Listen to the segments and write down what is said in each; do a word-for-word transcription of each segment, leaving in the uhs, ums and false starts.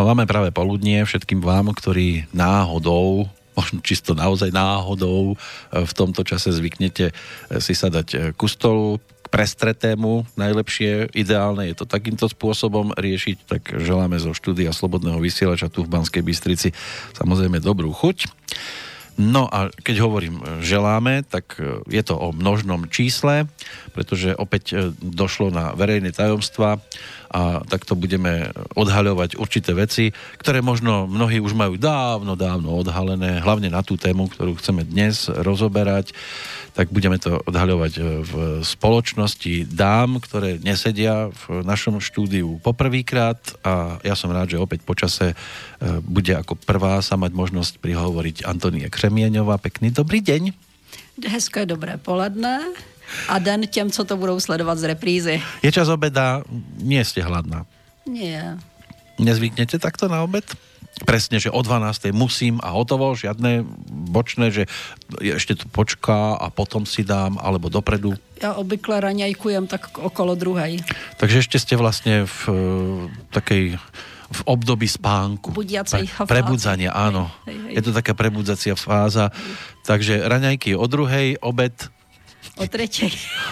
No, máme práve poludnie všetkým vám, ktorí náhodou, možno čisto naozaj náhodou v tomto čase zvyknete si sadať ku stolu, k prestretému, najlepšie, ideálne je to takýmto spôsobom riešiť, tak želáme zo štúdia Slobodného vysielača tu v Banskej Bystrici samozrejme dobrú chuť. No a keď hovorím želáme, tak je to o množnom čísle, pretože opäť došlo na verejné tajomstvá a takto budeme odhaľovať určité veci, ktoré možno mnohí už majú dávno, dávno odhalené, hlavne na tú tému, ktorú chceme dnes rozoberať, tak budeme to odhaľovať v spoločnosti dám, ktoré nesedia v našom štúdiu poprvýkrát a ja som rád, že opäť počase bude ako prvá sa mať možnosť prihovoriť Antonie Křemieňová. Pekný dobrý deň. Hezké dobré poledne a den těm, co to budou sledovat z reprízy. Je čas obeda, nie ste hladná? Nie. Nezvyknete takto na obed? Presne, že o dvanástej musím a hotovo, žiadne bočné, že ešte tu počká a potom si dám, alebo dopredu? Ja obvykle raňajkujem tak okolo druhej. Takže ešte ste vlastne v takej v období spánku. Budiacej Pre, prebudzania, áno. Hej, hej, hej. Je to taká prebudzacia fáza. Hej. Takže raňajky o druhej, obed o tretej.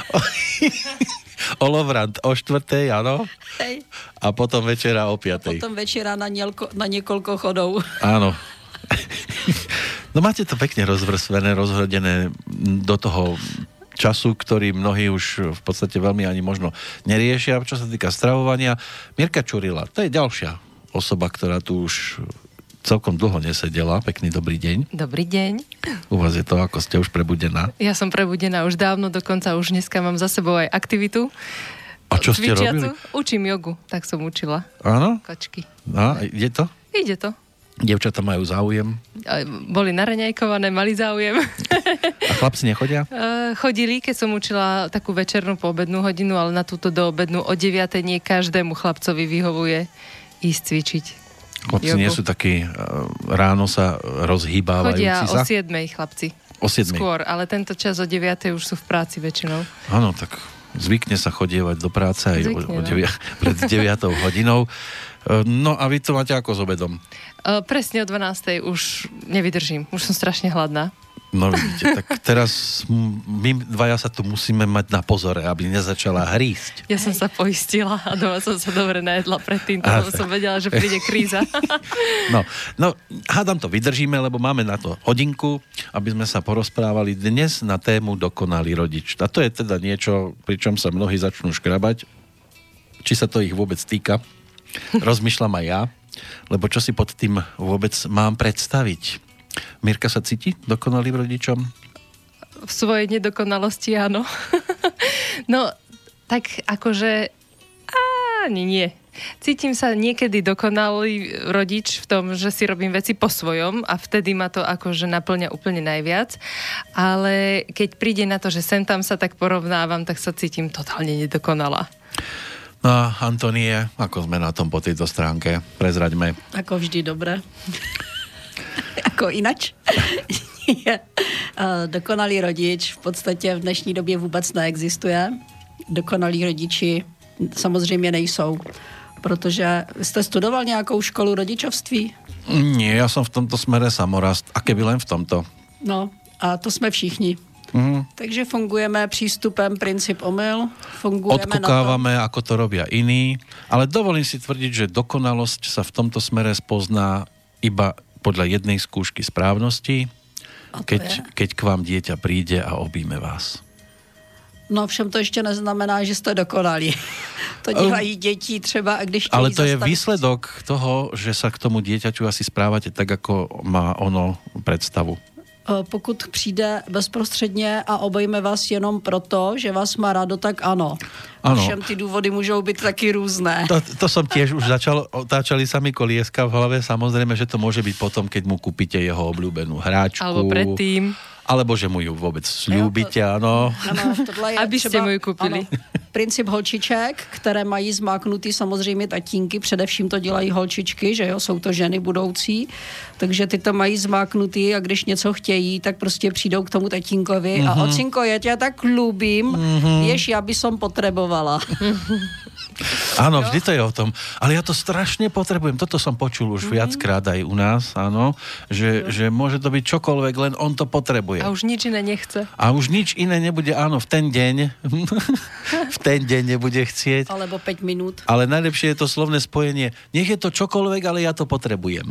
Olovrant o štvrtej, áno. Hej. A potom večera o piatej. A potom večera na, nielko, na niekoľko chodov. Áno. No máte to pekne rozvrstvené, rozhodené do toho času, ktorý mnohí už v podstate veľmi ani možno neriešia, čo sa týka stravovania. Mirka Čurila, to je ďalšia osoba, ktorá tu už celkom dlho nesedela. Pekný dobrý deň. Dobrý deň. U vás je to, ako ste už prebudená? Ja som prebudená už dávno, dokonca už dneska mám za sebou aj aktivitu. A čo ste Cvičiacu. robili? Učím jogu, tak som učila. Áno? Kočky. A, ide to? Ide to. Dievčatá majú záujem? Boli naraňajkované, mali záujem. A chlapci nechodia? Chodili, keď som učila takú večernú poobednú hodinu, ale na túto doobednú o deviatej nie každému chlapcovi vyhovuje ísť cvičiť. Chlapci jogu. nie sú takí ráno sa rozhýbávajúci Chodia sa? o siedmej chlapci. O siedmej? Skôr, ale tento čas o deviatej už sú v práci väčšinou. Áno, tak zvykne sa chodievať do práce aj Zvykne, o, o no. devia, pred deviatou hodinou. No a vy to máte ako s obedom? Uh, presne o dvanástej už nevydržím. Už som strašne hladná. No vidíte, tak teraz my dvaja sa tu musíme mať na pozore, aby nezačala hrísť. Ja som sa poistila a doma som sa dobre najedla predtým, lebo som vedela, že príde kríza. No, no, hádam to vydržíme, lebo máme na to hodinku, aby sme sa porozprávali dnes na tému dokonalý rodič. A to je teda niečo, pričom sa mnohí začnú škrabať. Či sa to ich vôbec týka? Rozmýšľam aj ja, lebo čo si pod tým vôbec mám predstaviť? Mirka sa cíti dokonalým rodičom? V svojej nedokonalosti áno. No, tak akože ani nie. Cítim sa niekedy dokonalý rodič v tom, že si robím veci po svojom a vtedy ma to akože naplňa úplne najviac. Ale keď príde na to, že sem tam sa tak porovnávam, tak sa cítim totálne nedokonalá. No a Antonie, ako sme na tom po tejto stránke? Prezraďme. Ako vždy dobre. Ako inač. Dokonalý rodič v podstatě v dnešní době vůbec neexistuje. Dokonalí rodiči samozřejmě nejsou. Protože jste studoval nějakou školu rodičovství? Nie, ja som v tomto smere samorast. A keby len v tomto. No, a to jsme všichni. Mhm. Takže fungujeme přístupem princip omyl. Fungujeme Odkukávame, na to. ako to robia iní. Ale dovolím si tvrdiť, že dokonalosť sa v tomto smere spozná iba podľa jednej skúšky správnosti, keď, keď k vám dieťa príde a objíme vás. No všem to ještě neznamená, že jste dokonalí. To dělají děti třeba, když chtějí Ale to je zastavit. výsledok toho, že sa k tomu dieťaťu asi správate tak, ako má ono predstavu. Pokud přijde bezprostředně a obejme vás jenom proto, že vás má rádo, tak ano. Ano. Všem ty důvody můžou být taky různé. To, to som tiež už začal, otáčali sa mi kolieska v hlave, samozrejme, že to môže byť potom, keď mu kúpite jeho obľúbenú hráčku. Alebo predtým. Alebo že mu ju vôbec sľúbite, áno. Ano, tohle je Aby třeba, ste mu ju kúpili. Ano, princip holčiček, které mají zmáknutý samozřejmě tatínky, především to dělají holčičky, že jo, jsou to ženy budoucí, takže ty to mají zmáknutý a když něco chtějí, tak prostě přijdou k tomu tatínkovi mm-hmm. a ocinko, já tě tak ľúbim, mm-hmm. vieš, já by som potrebovala. Áno, vždy to je o tom. Ale ja to strašne potrebujem. Toto som počul už mm-hmm. viackrát aj u nás, áno, že, že môže to byť čokoľvek, len on to potrebuje. A už nič iné nechce. A už nič iné nebude, áno, v ten deň. v ten deň nebude chcieť. Alebo päť minút. Ale najlepšie je to slovné spojenie. Nech je to čokoľvek, ale ja to potrebujem.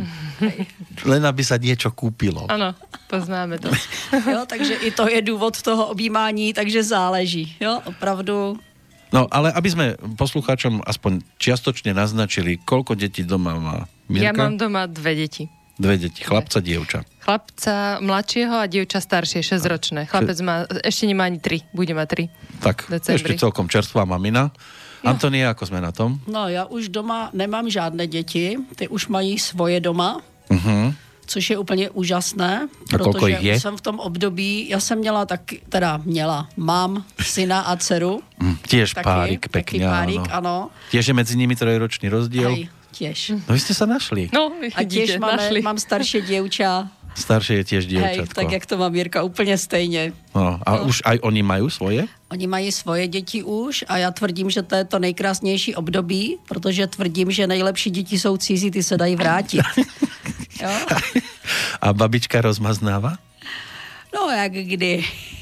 Len aby sa niečo kúpilo. Áno, poznáme to. Jo, takže i to je důvod toho objímání, takže záleží. Jo, opravdu. No, ale aby sme poslucháčom aspoň čiastočne naznačili, koľko detí doma má Mirka? Ja mám doma dve deti. Dve deti, chlapca, dievča. Chlapca mladšieho a dievča staršie, šesťročné. Chlapec má, ešte nemá ani tri, bude mať tri. Tak, ešte celkom čerstvá mamina. No. Antonie, ako sme na tom? No, já už doma nemám žádné děti, ty už mají svoje doma. Uh-huh. Což je úplně úžasné, a protože jich je? jsem v tom období, já jsem měla taky, teda měla, mám syna a dceru. Mm, tiež taky, párik, pekne, taky párik, áno. ano. Tiež je medzi nimi trojročný rozdiel. Aj, tiež. No vy ste sa našli. No, a tiež máme, mám staršie dievča. Staršie je tiež dievčatko. Hej, tak jak to má Mirka, úplně stejně. No, a no. Už aj oni majú svoje? Oni mají svoje děti už a já tvrdím, že to je to nejkrásnější období, protože tvrdím, že nejlepší děti jsou cizí, ty se dají vrátit. Jo? A babička rozmaznáva? No, jak kdy.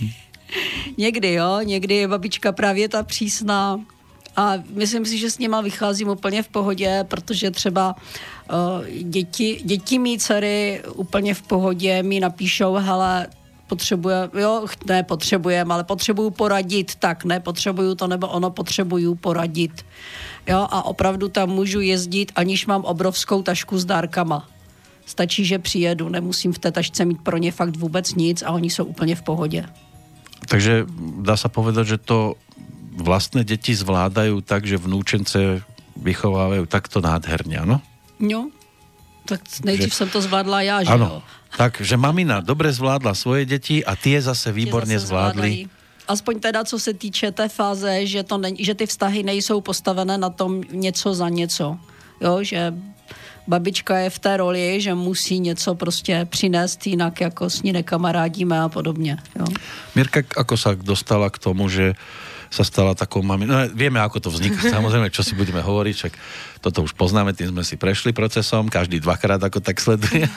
Někdy, jo. Někdy je babička právě ta přísná. A myslím si, že s nima vycházím úplně v pohodě, protože třeba uh, děti, děti mý dcery úplně v pohodě mi napíšou, hele, potřebuje, jo, ne potřebujem, ale potřebuju poradit, tak ne potřebuju to, nebo ono potřebuju poradit. Jo, a opravdu tam můžu jezdit, aniž mám obrovskou tašku s dárkama. Stačí, že přijedu, nemusím v té tašce mít pro ně fakt vůbec nic a oni jsou úplně v pohodě. Takže dá sa povedať, že to vlastné deti zvládajú tak, že vnúčence vychovávajú takto nádherne, áno? No, tak nejdřív že... jsem to zvládla já, že ano. jo? Tak, že mamina dobre zvládla svoje deti a tie zase výborne tie zase zvládli. Aspoň teda, co se týče té fáze, že, to ne, že ty vztahy nejsou postavené na tom něco za něco. Jo, že babička je v té roli, že musí něco prostě přinést, jinak jako s ní nekamarádíme a podobně. Jo. Mirka, ako sa dostala k tomu, že sa stala takou mami... No, vieme, ako to vzniklo, samozrejme, čo si budeme hovoriť, však toto už poznáme, tým sme si prešli procesom, každý dvakrát ako tak sleduje.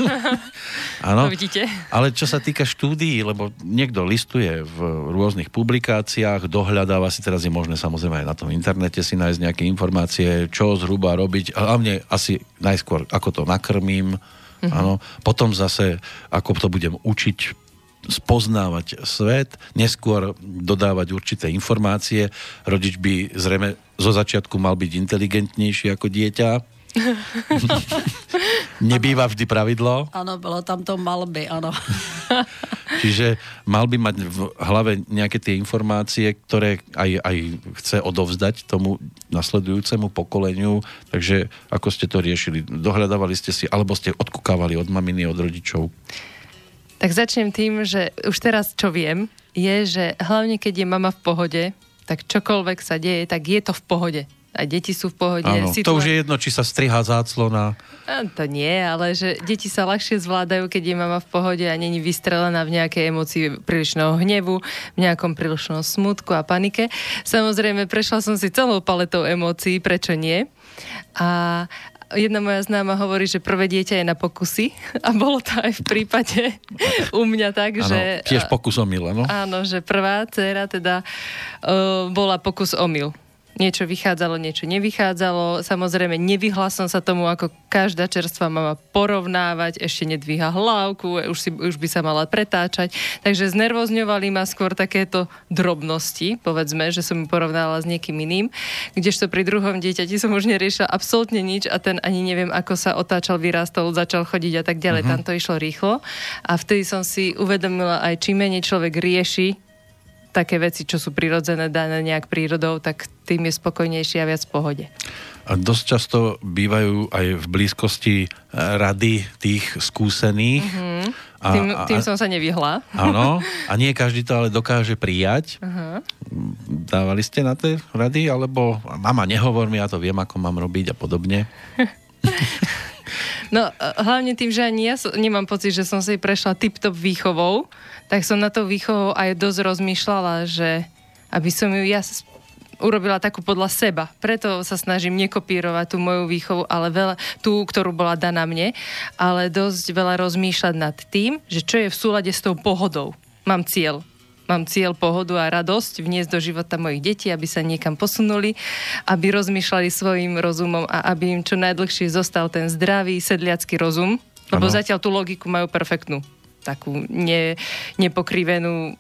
Áno. No, vidíte. Ale čo sa týka štúdií, lebo niekto listuje v rôznych publikáciách, dohľadáva si, teraz je možné samozrejme aj na tom internete si nájsť nejaké informácie, čo zhruba robiť, a hlavne asi najskôr, ako to nakrmím, mm-hmm. áno. Potom zase, ako to budem učiť spoznávať svet, neskôr dodávať určité informácie. Rodič by zrejme zo začiatku mal byť inteligentnejší ako dieťa. Nebýva vždy pravidlo. Áno, bolo tam to mal by, áno. Čiže mal by mať v hlave nejaké tie informácie, ktoré aj, aj chce odovzdať tomu nasledujúcemu pokoleniu. Takže ako ste to riešili? Dohľadávali ste si, alebo ste odkúkávali od maminy, od rodičov? Tak začnem tým, že už teraz čo viem, je, že hlavne keď je mama v pohode, tak čokoľvek sa deje, tak je to v pohode. A deti sú v pohode. Áno, Situá... to už je jedno, či sa strihá záclona. A to nie, ale že deti sa ľahšie zvládajú, keď je mama v pohode a není vystrelená v nejakej emócii prílišného hnevu, v nejakom prílišnom smutku a panike. Samozrejme, prešla som si celou paletou emócií, prečo nie. A jedna moja známa hovorí, že prvé dieťa je na pokusy a bolo to aj v prípade u mňa tak, ano, že... tiež pokus omyl, áno? Áno, že prvá dcéra teda uh, bola pokus omyl. Niečo vychádzalo, niečo nevychádzalo. Samozrejme, nevyhla som sa tomu, ako každá čerstvá mama porovnávať, ešte nedvíha hlavku, už, si, už by sa mala pretáčať. Takže znervozňovali ma skôr takéto drobnosti, povedzme, že som ju porovnala s niekým iným, kdežto pri druhom dieťati som už neriešila absolútne nič a ten ani neviem, ako sa otáčal, vyrástol, začal chodiť a tak ďalej. Uh-huh. Tam to išlo rýchlo. A vtedy som si uvedomila aj, čím menej človek rieši také veci, čo sú prirodzené, dané nejak prírodou, tak tým je spokojnejší a viac v pohode. A dosť často bývajú aj v blízkosti rady tých skúsených. Mm-hmm. A, tým, tým som sa nevyhla. Áno. A nie každý to ale dokáže prijať. Uh-huh. Dávali ste na tie rady? Alebo mama, nehovor mi, ja to viem, ako mám robiť a podobne. No, hlavne tým, že ani ja som, nemám pocit, že som si prešla tip-top výchovou, tak som na to výchovou aj dosť rozmýšľala, že aby som ju ja urobila takú podľa seba. Preto sa snažím nekopírovať tú moju výchovu, ale veľa, tú, ktorú bola daná mne, ale dosť veľa rozmýšľať nad tým, že čo je v súlade s tou pohodou. Mám cieľ. Mám cieľ, pohodu a radosť vniesť do života mojich detí, aby sa niekam posunuli, aby rozmýšľali svojim rozumom a aby im čo najdlhšie zostal ten zdravý sedliacky rozum, lebo ano. Zatiaľ tú logiku majú perfektnú. Takú ne, nepokrivenú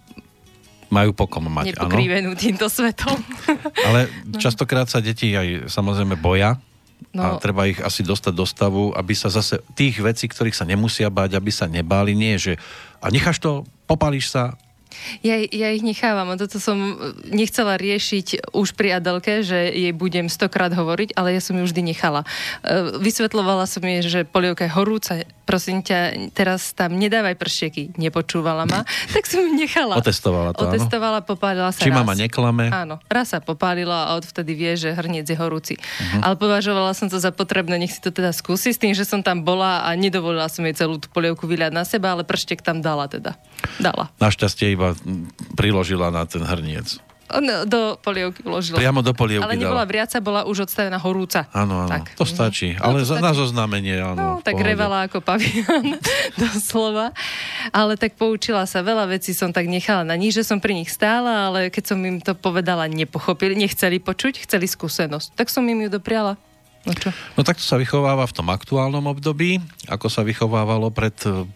majú pokom mať, áno. Nepokrivenú týmto svetom. Ale častokrát sa deti aj samozrejme boja no. a treba ich asi dostať do stavu, aby sa zase tých vecí, ktorých sa nemusia báť, aby sa nebáli, nie, že a necháš to, popálíš sa. Ja, ja ich nechávam a toto som nechcela riešiť už pri Adelke, že jej budem stokrát hovoriť, ale ja som ju vždy nechala. Vysvetľovala som jej, že polievka je horúca, prosím ťa, teraz tam nedávaj pršieky. Nepočúvala ma, tak som ju nechala. Otestovala to, Otestovala, áno? popálila sa Či raz. mama neklame? Áno, raz sa popálila a odvtedy vie, že hrniec je horúci. Uh-huh. Ale považovala som to za potrebné, nech si to teda skúsi, s tým, že som tam bola a nedovolila som jej celú tú polievku vyliať na seba, ale prštek tam dala teda. Dala. Našťastie iba priložila na ten hrniec. No, do polievky vložila. Priamo do polievky ale nebola dala. vriaca, bola už odstavená horúca. Áno, áno. Tak. To stačí. No, ale to za, stačí. Na zoznámenie, áno. No, tak revala ako pavian, doslova. Ale tak poučila sa. Veľa vecí som tak nechala na nich, že som pri nich stála, ale keď som im to povedala, nepochopili, nechceli počuť, chceli skúsenosť. Tak som im ju dopriala. No čo? No takto sa vychováva v tom aktuálnom období, ako sa vychovávalo pred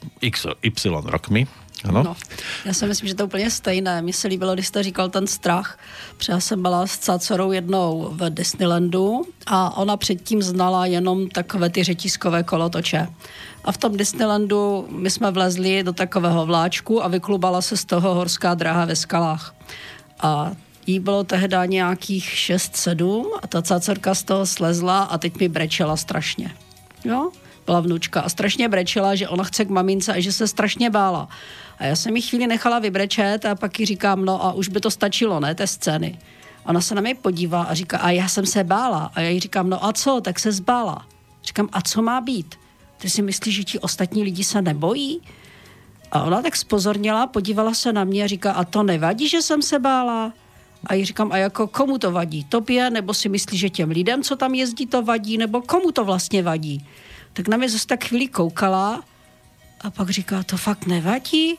X Y rokmi. Ano? No, já si myslím, že to je úplně stejné. Mně se líbilo, když jste říkal ten strach. Protože já jsem byla s cácorou jednou v Disneylandu a ona předtím znala jenom takové ty řetízkové kolotoče. A v tom Disneylandu my jsme vlezli do takového vláčku a vyklubala se z toho horská dráha ve skalách. A jí bylo tehdy nějakých šest sedm a ta cácorka z toho slezla a teď mi brečela strašně. Jo? Byla vnučka a strašně brečela, že ona chce k mamince a že se strašně bála. A já jsem jí chvíli nechala vybrečet a pak jí říkám, no a už by to stačilo, ne, té scény. Ona se na mě podívá a říká, a já jsem se bála. A já jí říkám, no a co, tak se zbála. Říkám, a co má být? Ty si myslíš, že ti ostatní lidi se nebojí? A ona tak spozorněla, podívala se na mě a říká, a to nevadí, že jsem se bála? A jí říkám, a jako komu to vadí? Tobě? Nebo si myslíš, že těm lidem, co tam jezdí, to vadí? Nebo komu to vlastně vadí? Tak na mě zase tak chvíli koukala a pak říká, to fakt nevadí?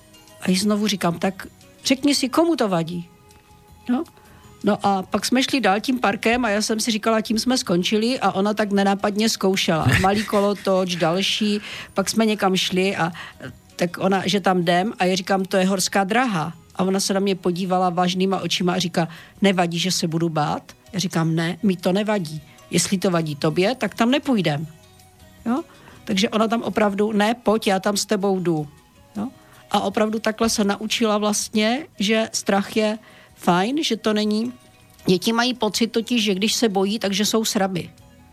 A jí znovu říkám, tak řekni si, komu to vadí? No, no a pak jsme šli dál tím parkem a já jsem si říkala, tím jsme skončili a ona tak nenápadně zkoušela. Malý kolotoč, další, pak jsme někam šli a tak ona, že tam jdem a já říkám, to je horská dráha. A ona se na mě podívala vážnýma očima a říká, nevadí, že se budu bát? Já říkám, ne, mi to nevadí. Jestli to vadí tobě, tak tam nepůjdem. Jo? Takže ona tam opravdu, ne, pojď, já tam s tebou jdu. Jo? A opravdu takhle se naučila vlastně, že strach je fajn, že to není. Děti mají pocit totiž, že když se bojí, takže jsou sraby.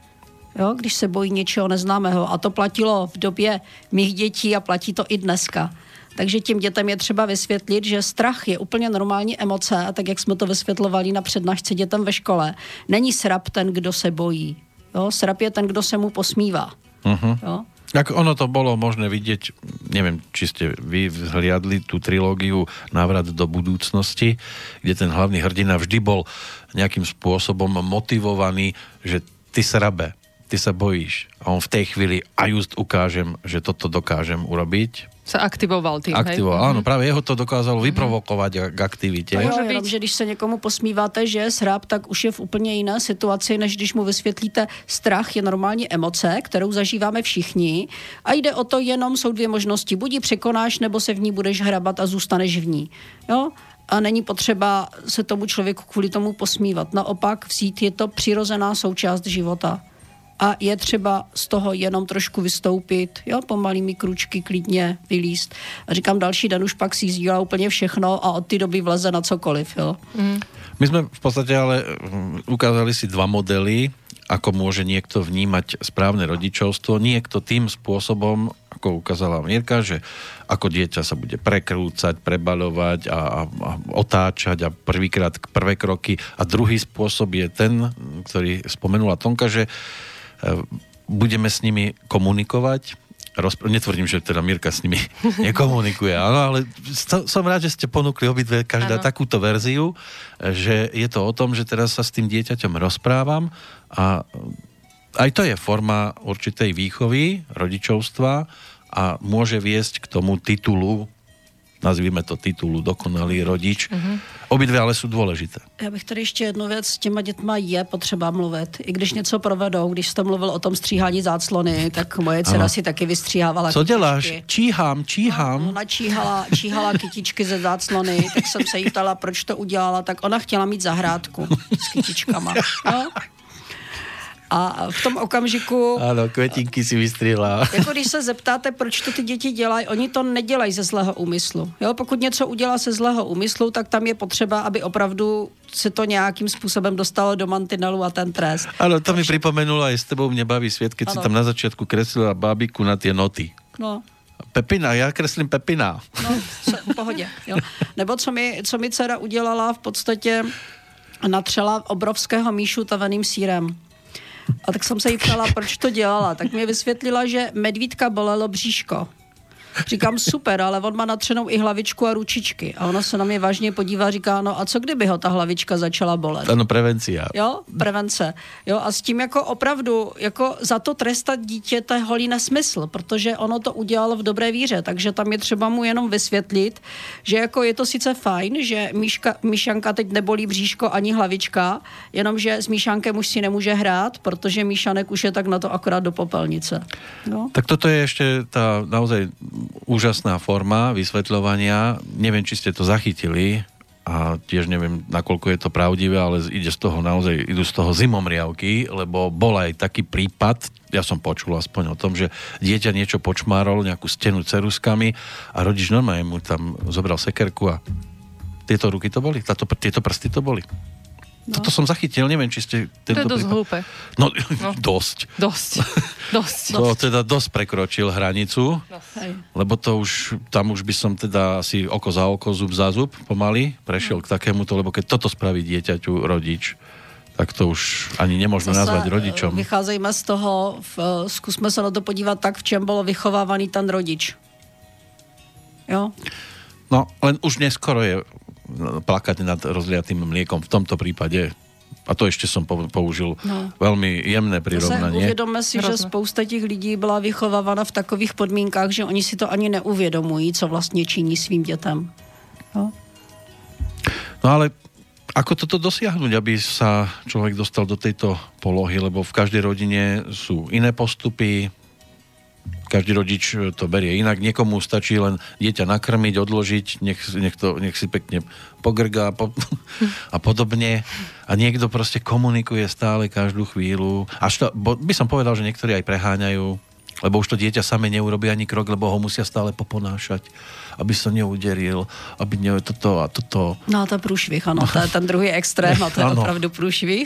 Jo? Když se bojí něčeho neznámého. A to platilo v době mých dětí a platí to i dneska. Takže těm dětem je třeba vysvětlit, že strach je úplně normální emoce a tak, jak jsme to vysvětlovali na přednášce dětem ve škole, není srab ten, kdo se bojí. Jo? Srab je ten, kdo se mu posmívá. Uh-huh. Jo? Tak ono to bolo možné vidieť, neviem, či ste vy vzhliadli tú trilógiu Návrat do budúcnosti, kde ten hlavný hrdina vždy bol nejakým spôsobom motivovaný, že ty srabe, ty sa bojíš. A on v tej chvíli a just ukážem, že toto dokážem urobiť. Sa aktivoval tým, Aktivoval, hej? áno, práve jeho to dokázalo vyprovokovať k aktivitě. Jo, jenom, že když se někomu posmíváte, že je srab, tak už je v úplně jiné situaci, než když mu vysvětlíte, strach je normální emoce, kterou zažíváme všichni a jde o to jenom, jsou dvě možnosti, buď ji překonáš, nebo se v ní budeš hrabat a zůstaneš v ní. Jo? A není potřeba se tomu člověku kvůli tomu posmívat. Naopak vzít je to přirozená součást života. A je třeba z toho jenom trošku vystoupit, jo, pomalými kručky, klidně vylíst. A říkám, další den už pak si sdílá úplně všechno a od té doby vleze na cokoliv, jo. Mm. My sme v podstate ale ukázali si dva modely, ako môže niekto vnímať správne rodičovstvo. Niekto tým spôsobom, ako ukázala Mírka, že ako dieťa sa bude prekrúcať, prebaľovať a, a, a otáčať a prvýkrát prvé kroky. A druhý spôsob je ten, ktorý spomenula Tonka, že budeme s nimi komunikovať rozpr- netvrdím, že teda Mirka s nimi nekomunikuje, áno, ale som rád, že ste ponúkli obidve každá ano. takúto verziu, že je to o tom, že teraz sa s tým dieťaťom rozprávam a aj to je forma určitej výchovy, rodičovstva a môže viesť k tomu titulu, nazvíme to titulu dokonalý rodič. Uh-huh. Obidve ale jsou důležité. Já bych tady ještě jednu věc, s těma dětma je potřeba mluvit. I když něco provedou, když jste mluvil o tom stříhání záclony, tak moje dcera si taky vystříhávala Co kytičky. děláš? Číhám, číhám. No, ona číhala, číhala kytičky ze záclony, tak jsem se jí ptala, proč to udělala, tak ona chtěla mít zahrádku s kytičkama. No. A v tom okamžiku... Ano, květinky si vystříhla. Jako když se zeptáte, proč to ty děti dělají, oni to nedělají ze zlého úmyslu. Jo? Pokud něco udělá se zlého úmyslu, tak tam je potřeba, aby opravdu se to nějakým způsobem dostalo do mantinelu a ten trest. Ano, to mi připomenulo, aj s tebou mě baví svět, keď si tam na začátku kreslila bábiku na ty noty. No. Pepina, já kreslím Pepina. No, v pohodě. Jo. Nebo co mi, co mi dcera udělala, v podstatě natřela obrovského míšu taveným sýrem. A tak jsem se jí ptala, proč to dělala. Tak mi vysvětlila, že medvídka bolelo bříško. Říkám, super, ale on má natřenou i hlavičku a ručičky. A ona se na mě vážně podívá a říká, no a co kdyby ho ta hlavička začala bolet? Ano, prevencia. Jo, prevence. Jo, a s tím jako opravdu, jako za to trestat dítě, to je holý nesmysl, protože ono to udělalo v dobré víře, takže tam je třeba mu jenom vysvětlit, že jako je to sice fajn, že Míška, Míšanka teď nebolí bříško ani hlavička, jenomže s Míšankem už si nemůže hrát, protože Míšanek už je tak na to akorát do popelnice. No. Tak toto je ešte tá naozaj úžasná forma vysvetľovania. Neviem, či ste to zachytili a tiež neviem, nakoľko je to pravdivé, ale ide z toho naozaj, idú z toho zimomriavky, lebo bol aj taký prípad, ja som počul aspoň o tom, že dieťa niečo počmárol, nejakú stenu ceruskami a rodič normálne mu tam zobral sekerku a tieto ruky to boli, táto, tieto prsty to boli. No. Toto som zachytil, neviem, či ste... To je dosť hlúpe. No, no, dosť. Dosť. Dosť. To teda dosť prekročil hranicu, Dosť. lebo to už, tam už by som teda asi oko za oko, zub za zub pomaly prešiel no. k takémuto, lebo keď toto spraví dieťaťu rodič, tak to už ani nemôžeme Zase nazvať rodičom. Vycházejme z toho, v, zkusme sa na to podívat tak, v čem bolo vychovávaný ten rodič. Jo? No, len už neskoro je plakať nad rozliatým mliekom v tomto prípade. A to ešte som použil no. veľmi jemné prirovnanie. Uvědomme si, Rozumím. že spousta těch lidí byla vychovávána v takových podmínkách, že oni si to ani neuvědomují, co vlastně činí svým dětem. No, no ale ako toto dosiahnuť, aby sa človek dostal do tejto polohy, lebo v každej rodine sú iné postupy, každý rodič to berie inak. Niekomu stačí len dieťa nakrmiť, odložiť, nech, nech, to, nech si pekne pogrgá po, a podobne. A niekto proste komunikuje stále každú chvíľu. Až to, bo by som povedal, že niektorí aj preháňajú, lebo už to dieťa same neurobí ani krok, lebo ho musia stále poponášať, aby sa neuderil, aby ne toto a toto. No to je průšvih, ano. To je ten druhý extrém a to je opravdu průšvih.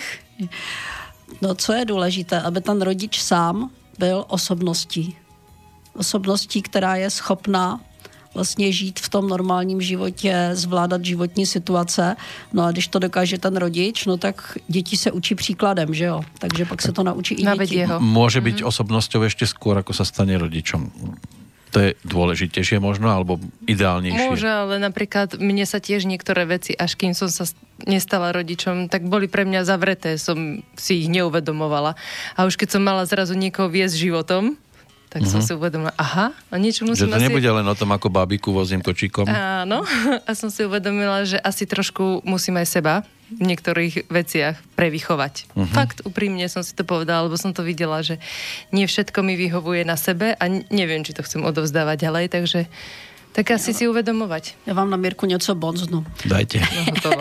No co je důležité, aby ten rodič sám byl osobností. Osobností, která je schopná vlastně žít v tom normálním životě, zvládat životní situace. No a když to dokáže ten rodič, no tak děti se učí příkladem, že jo? Takže pak se to naučí i děti. Môže byť mm-hmm. osobnosťou ešte skôr, ako sa stane rodičom. To je dôležitejšie možno, alebo ideálnejšie? Môže, ale napríklad mne sa tiež niektoré veci, až kým som sa nestala rodičom, tak boli pre mňa zavreté, som si ich neuvedomovala. A už keď som mala zrazu niekoho viesť životom, tak mm-hmm. som si uvedomila, aha, a niečo musím asi... Že to asi... nebude len o tom, ako bábiku vozím kočíkom. Áno, a som si uvedomila, že asi trošku musím aj seba v niektorých veciach prevychovať. Mm-hmm. Fakt, úprimne som si to povedala, lebo som to videla, že nie všetko mi vyhovuje na sebe a neviem, či to chcem odovzdávať ďalej, takže tak asi si uvedomovať. Já vám na Mirku něco bonznu. Dajte. No,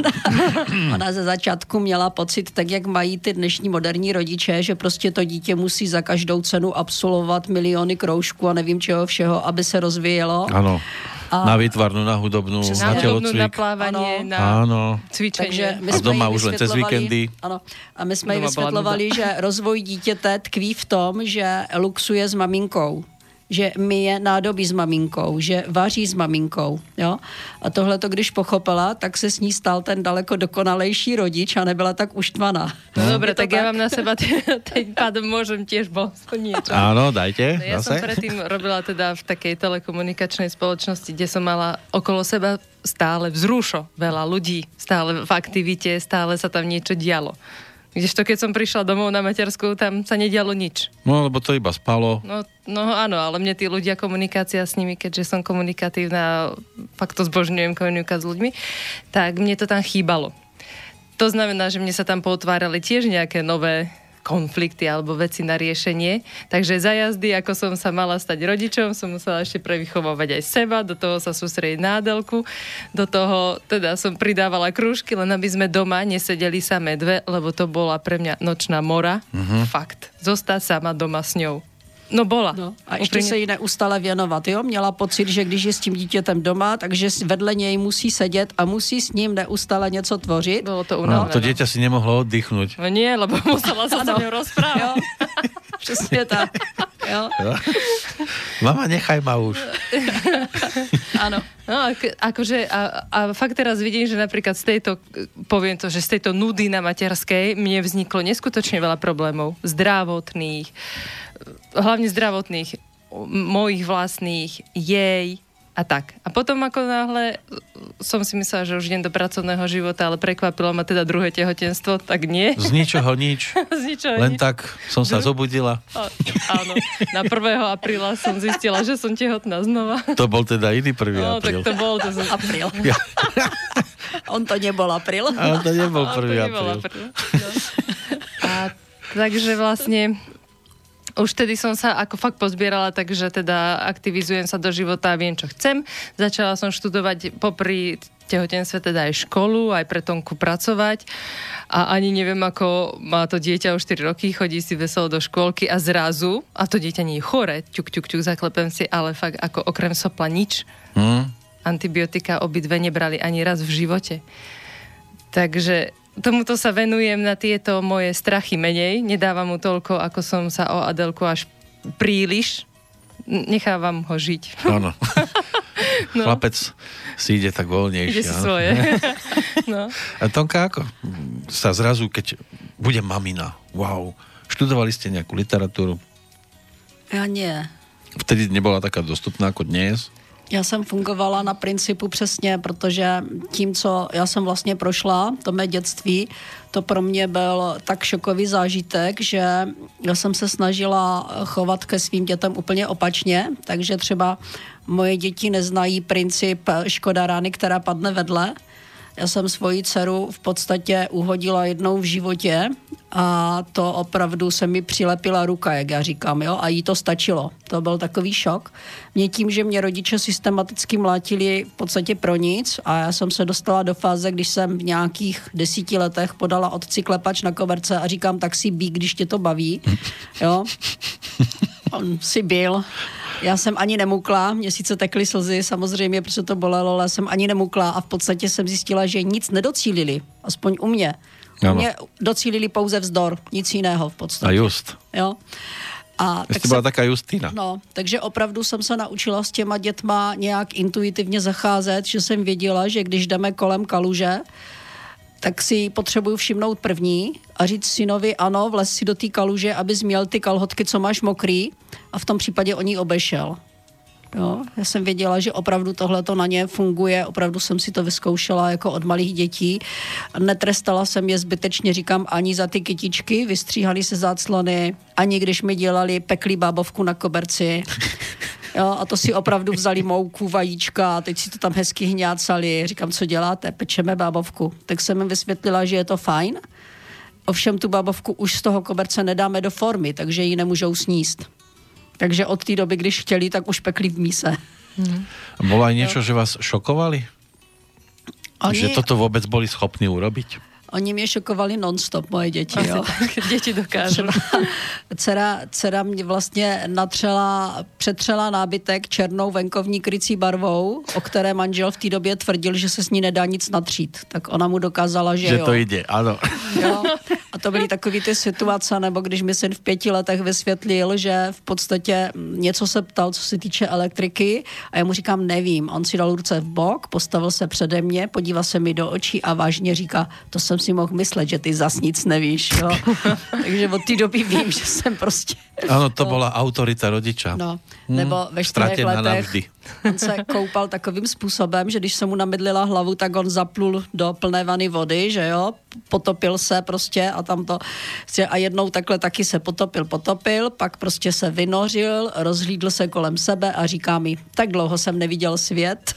Ona ze začátku měla pocit, tak jak mají ty dnešní moderní rodiče, že prostě to dítě musí za každou cenu absolvovat miliony kroužků a nevím čeho všeho, aby se rozvíjelo. Ano. A na výtvarnu, na hudobnú, na, na telocvik. Na plávanie, ano. na áno. cvičenie. Takže my a doma už len cez víkendy. Ano. A my jsme jí vysvětlovali, že rozvoj dítěte tkví v tom, že luxuje s maminkou. že myje nádobí s maminkou, že vaří s maminkou. Jo? A tohle to, když pochopila, tak se s ní stal ten daleko dokonalejší rodič a nebyla tak uštvaná. No dobre, tak, tak ja vám na seba ten pádom môžem tiež bol niečo. Áno, dajte. No, ja zase. som predtým robila teda v takej telekomunikačnej spoločnosti, kde som mala okolo seba stále vzrušo veľa ľudí, stále v aktivite, stále sa tam niečo dialo. Kdežto keď som prišla domov na matersku, tam sa nedialo nič. No, lebo to iba spalo. No, no áno, ale mne tí ľudia, komunikácia s nimi, keďže som komunikatívna a fakt to zbožňujem komunikovať s ľuďmi, tak mne to tam chýbalo. To znamená, že mne sa tam potvárali tiež nejaké nové konflikty alebo veci na riešenie. Takže za jazdy, ako som sa mala stať rodičom, som musela ešte prevychovávať aj seba, do toho sa sústrediť na Adelku, do toho teda som pridávala krúžky, len aby sme doma nesedeli samé dve, lebo to bola pre mňa nočná mora. Mm-hmm. Fakt. Zostať sama doma s ňou. No bola. No, a ještě se jí neustále věnovat, jo? Měla pocit, že když je s tím dítětem doma, takže vedle něj musí sedět a musí s ním neustále něco tvořit. Bylo to unavené. No, to dieťa si nemohlo oddychnúť. No nie, lebo musela sa s ňou rozprávať. Přesně tak. Jo? Jo? Mama, nechaj ma už. Áno. No, ak, akože, a, a fakt teraz vidím, že napríklad z tejto, poviem to, že z tejto nudy na materskej mne vzniklo neskutočne veľa problémov. Zdravotných, hlavne zdravotných, mojich vlastných, jej a tak. A potom ako náhle som si myslela, že už idem do pracovného života, ale prekvapilo ma teda druhé tehotenstvo, tak nie. Z ničoho nič. Z ničoho Len nič. tak som sa zobudila. A, áno. Na prvého apríla som zistila, že som tehotná znova. To bol teda iný prvý No, apríl. tak to bol. To som... Apríl. Ja. On to nebol apríl. Ale to nebol Ale to prvý nebol apríl. apríl. No. A takže vlastne už tedy som sa ako fakt pozbierala, takže teda aktivizujem sa do života, viem, čo chcem. Začala som študovať popri tehotenstve teda aj školu, aj pre Tonku pracovať a ani neviem, ako má to dieťa už štyri roky, chodí si veselo do škôlky a zrazu, a to dieťa nie je chore, ťuk, ťuk, ťuk, zaklepem si, ale fakt ako okrem sopla nič. Hmm. Antibiotika obidve nebrali ani raz v živote. Takže tomuto sa venujem na tieto moje strachy menej. Nedávam mu toľko, ako som sa o Adelku až príliš. Nechávam ho žiť. Áno. No. Chlapec si ide tak voľnejšie. Ide si áno. svoje. No. A Tonka, ako sa zrazu, keď bude mamina, wow, študovali ste nejakú literatúru? Ja nie. Vtedy nebola taká dostupná ako dnes? Já jsem fungovala na principu přesně, protože tím, co já jsem vlastně prošla, to mé dětství, to pro mě byl tak šokový zážitek, že já jsem se snažila chovat ke svým dětem úplně opačně, takže třeba moje děti neznají princip škoda rány, která padne vedle. Já jsem svoji dceru v podstatě uhodila jednou v životě a to opravdu se mi přilepila ruka, jak já říkám, jo, a jí to stačilo. To byl takový šok. Mě tím, že mě rodiče systematicky mlátili v podstatě pro nic a já jsem se dostala do fáze, když jsem v nějakých desíti letech podala otci klepač na koberce a říkám, tak si bí, když tě to baví, jo. On si byl. Já jsem ani nemukla, mě sice tekly slzy, samozřejmě, protože to bolelo, ale jsem ani nemukla a v podstatě jsem zjistila, že nic nedocílili, aspoň u mě. U mě docílili pouze vzdor, nic jiného v podstatě. A just. Jo. A tak byla taká Justina. No, takže opravdu jsem se naučila s těma dětma nějak intuitivně zacházet, že jsem věděla, že když jdeme kolem kaluže, tak si potřebuju všimnout první a říct synovi, ano, vlez si do té kaluže, abys měl ty kalhotky, co máš mokrý, a v tom případě on jí obešel. Jo, já jsem věděla, že opravdu tohleto na ně funguje, opravdu jsem si to vyzkoušela jako od malých dětí. Netrestala jsem je zbytečně, říkám, ani za ty kytičky, vystříhali se záclony, ani když mi dělali peklí bábovku na koberci. Jo, a to si opravdu vzali mouku, vajíčka a teď si to tam hezky hňácali. Říkám, co děláte? Pečeme bábovku. Tak jsem jim vysvětlila, že je to fajn. Ovšem tu bábovku už z toho koberce nedáme do formy, takže ji nemůžou sníst. Takže od té doby, když chtěli, tak už pekli v míse. Hmm. Bolo aj niečo, jo. že vás šokovali? Oni... Že toto vôbec boli schopní urobiť? Oni mě šokovali non-stop, moje děti. Jo. Tak, děti dokážu. Dcera, dcera mě vlastně natřela, přetřela nábytek černou venkovní krycí barvou, o které manžel v té době tvrdil, že se s ní nedá nic natřít. Tak ona mu dokázala, že, že jo. to jde, ano. Jo. A to byly takový ty situace, nebo když mi syn v pěti letech vysvětlil, že v podstatě něco se ptal, co se týče elektriky a já mu říkám, nevím. On si dal ruce v bok, postavil se přede mě, podíval se mi do očí a vážně říká, to jsem si mohl myslet, že ty zas nic nevíš. Jo. Takže od té doby vím, že jsem prostě... Ano, to byla autorita rodiča. No, nebo ve čtyřech letech on se koupal takovým způsobem, že když se mu namydlila hlavu, tak on zaplul do plné vany vody, že jo, potopil se prostě a tam to, a jednou takhle taky se potopil, potopil, pak prostě se vynořil, rozhlídl se kolem sebe a říká mi, tak dlouho jsem neviděl svět.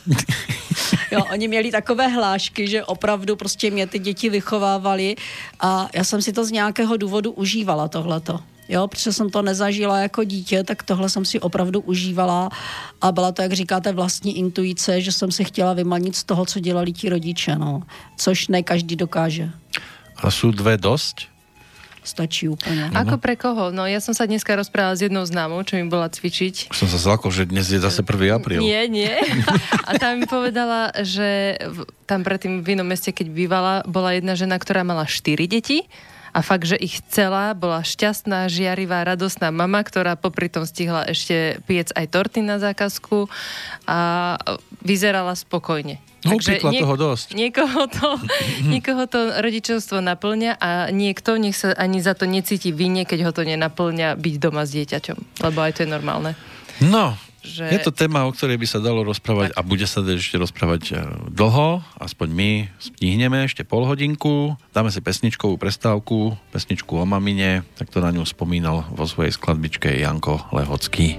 Jo, oni měli takové hlášky, že opravdu prostě mě ty děti vychovávali a já jsem si to z nějakého důvodu užívala tohleto. Jo, protože jsem to nezažila jako dítě, tak tohle jsem si opravdu užívala a byla to, jak říkáte, vlastní intuice, že jsem si chtěla vymanit z toho, co dělali ti rodiče, no. Což ne každý dokáže. A sú dve dosť? Stačí úplne. Ako pre koho? No ja som sa dneska rozprávala s jednou známou, čo mi bola cvičiť. Som sa zlakol, že dnes je zase prvý apríl. Nie, nie. A tam mi povedala, že tam predtým v inom meste, keď bývala, bola jedna žena, ktorá mala štyri deti. A fakt, že ich celá bola šťastná, žiarivá, radostná mama, ktorá popri tom stihla ešte piec aj torty na zákazku a vyzerala spokojne. No, pekla niek- toho dosť. Niekoho to, niekoho to rodičovstvo naplňa a niekto nech sa ani za to necíti vinne, keď ho to nenaplňa byť doma s dieťaťom. Lebo aj to je normálne. No, že... je to téma, o ktorej by sa dalo rozprávať tak. A bude sa ešte rozprávať dlho, aspoň my stihneme ešte pol hodinku, dáme si pesničkovú prestávku, pesničku o mamine, tak to na ňu spomínal vo svojej skladbičke Janko Lehocký.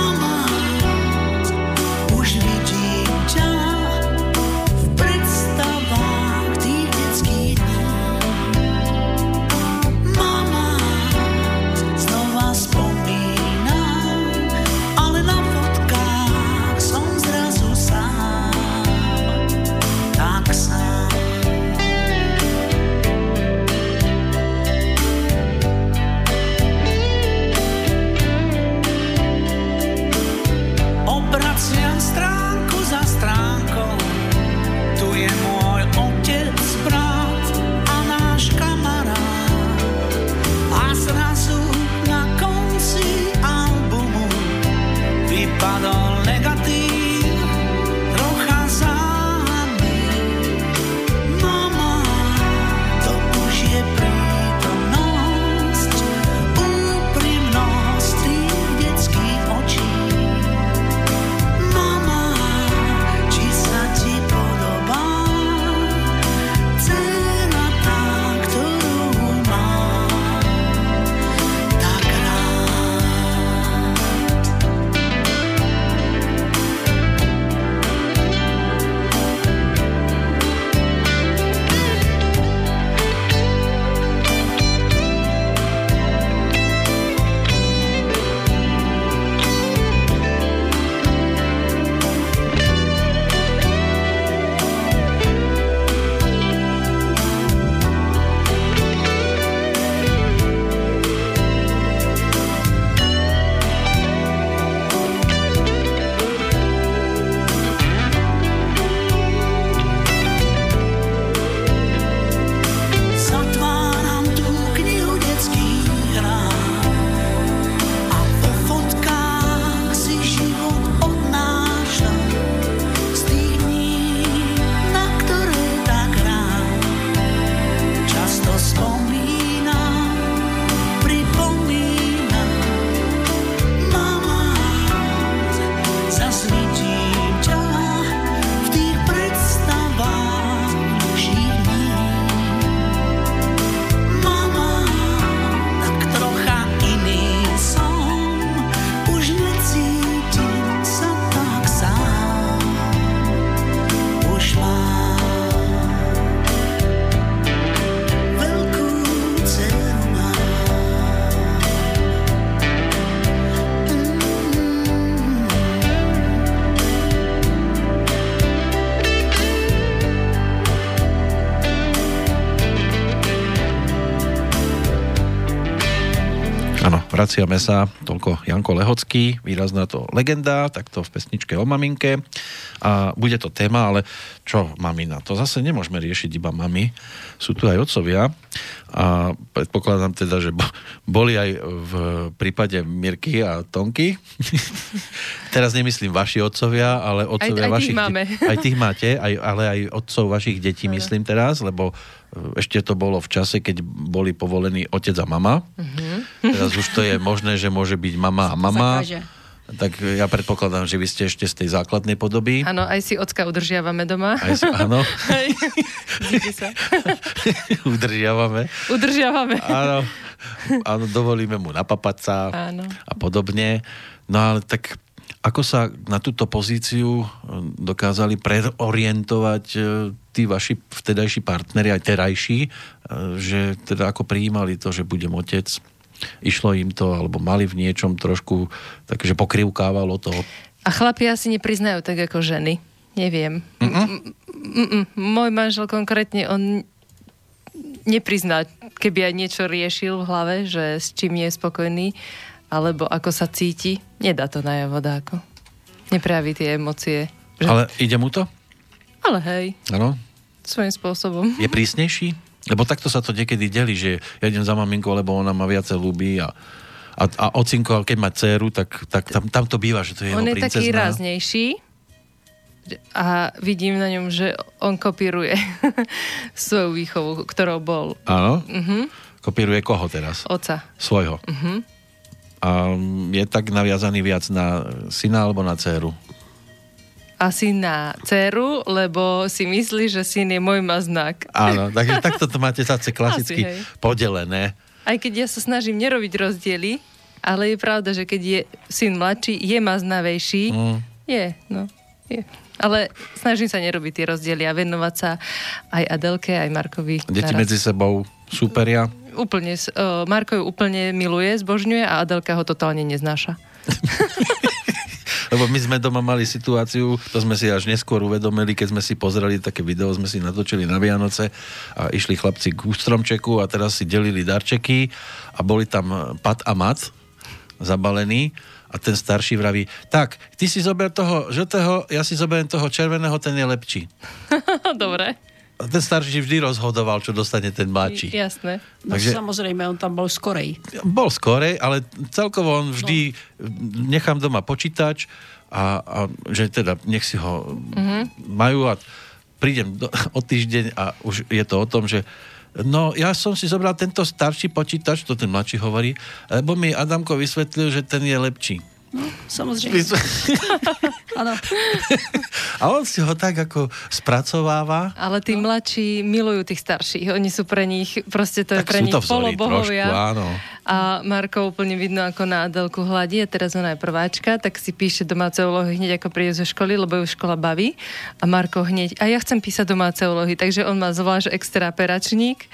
Už vidím ťa v predstave. Áno, vracia mesa, toľko Janko Lehocký, výrazná to legenda, takto v pesničke o maminke. A bude to téma, ale čo mamina? To zase nemôžeme riešiť iba mami. Sú tu aj otcovia. A predpokladám teda, že boli aj v prípade Mirky a Tonky. Teraz nemyslím vaši otcovia, ale otcovia aj, aj vašich... Tých máme. Aj tých máte, aj, ale aj otcov vašich detí, myslím teraz, lebo ešte to bolo v čase, keď boli povolení otec a mama. Uh-huh. Teraz už to je možné, že môže byť mama a mama. Zakáže. Tak ja predpokladám, že vy ste ešte z tej základnej podoby. Áno, aj si ocka udržiavame doma. Aj si, áno. sa. Udržiavame. Udržiavame. Áno. Áno, dovolíme mu napapať sa áno. a podobne. No ale tak ako sa na túto pozíciu dokázali preorientovať tí vaši vtedajší partneri, aj terajší, že teda ako prijímali to, že budem otec, išlo im to, alebo mali v niečom trošku, takže pokrivkávalo to. A chlapi asi nepriznajú tak ako ženy. Neviem. Mm-mm. Môj manžel konkrétne, on neprizná, keby aj niečo riešil v hlave, že s čím je spokojný, alebo ako sa cíti, nedá to najavo dáko. Neprejaví tie emócie. Že... Ale ide mu to? Ale hej. Áno. Svojím spôsobom. Je prísnejší? Lebo takto sa to niekedy delí, že ja idem za maminkou, lebo ona ma viacej ľúbi a, a, a ocinko, keď má dceru, tak, tak tam, tam to býva, že to je jeho on je princezná. taký ráznejší a vidím na ňom, že on kopíruje svoju výchovu, ktorou bol. Áno? Uh-huh. Kopíruje koho teraz? Oca. Svojho. Uh-huh. A je tak naviazaný viac na syna alebo na dceru? Asi na dceru, lebo si myslí, že syn je môj maznak. Áno, takže takto to máte zase klasicky Asi, podelené. Aj keď ja sa snažím nerobiť rozdiely, ale je pravda, že keď je syn mladší, je maznavejší. Mm. Je, no, je. Ale snažím sa nerobiť tie rozdiely a venovať sa aj Adelke, aj Markovi. Deti naraz. medzi sebou súperia? Úplne, uh, Marko ju úplne miluje, zbožňuje a Adelka ho totálne neznáša. Lebo my sme doma mali situáciu, to sme si až neskôr uvedomili, keď sme si pozreli také video, sme si natočili na Vianoce a išli chlapci k stromčeku a teraz si delili darčeky a boli tam Pat a Mat zabalení a ten starší vraví, tak, ty si zober toho žltého, ja si zoberiem toho červeného, ten je lepší. Dobre. A ten starší vždy rozhodoval, čo dostane ten mladší. Jasné. No Takže, samozrejme, on tam bol skorej. Bol skorej, ale celkovo on vždy no. nechám doma počítač a, a že teda nech si ho mm-hmm. majú a prídem do, o týždeň a už je to o tom, že no ja som si zobral tento starší počítač, to ten mladší hovorí, lebo mi Adamko vysvetlil, že ten je lepší. No, samozrejme. Áno. A on si ho tak ako spracováva. Ale tí no. mladší milujú tých starších. Oni sú pre nich, proste to tak je pre nich polobohovia. Trošku, áno. A Marko úplne vidno, ako na Adelku hladí. A teraz ona je prváčka, tak si píše domáce úlohy hneď ako príde zo školy, lebo ju škola baví. A Marko hneď, a ja chcem písať domáce úlohy. Takže on má zvlášť extra peračník,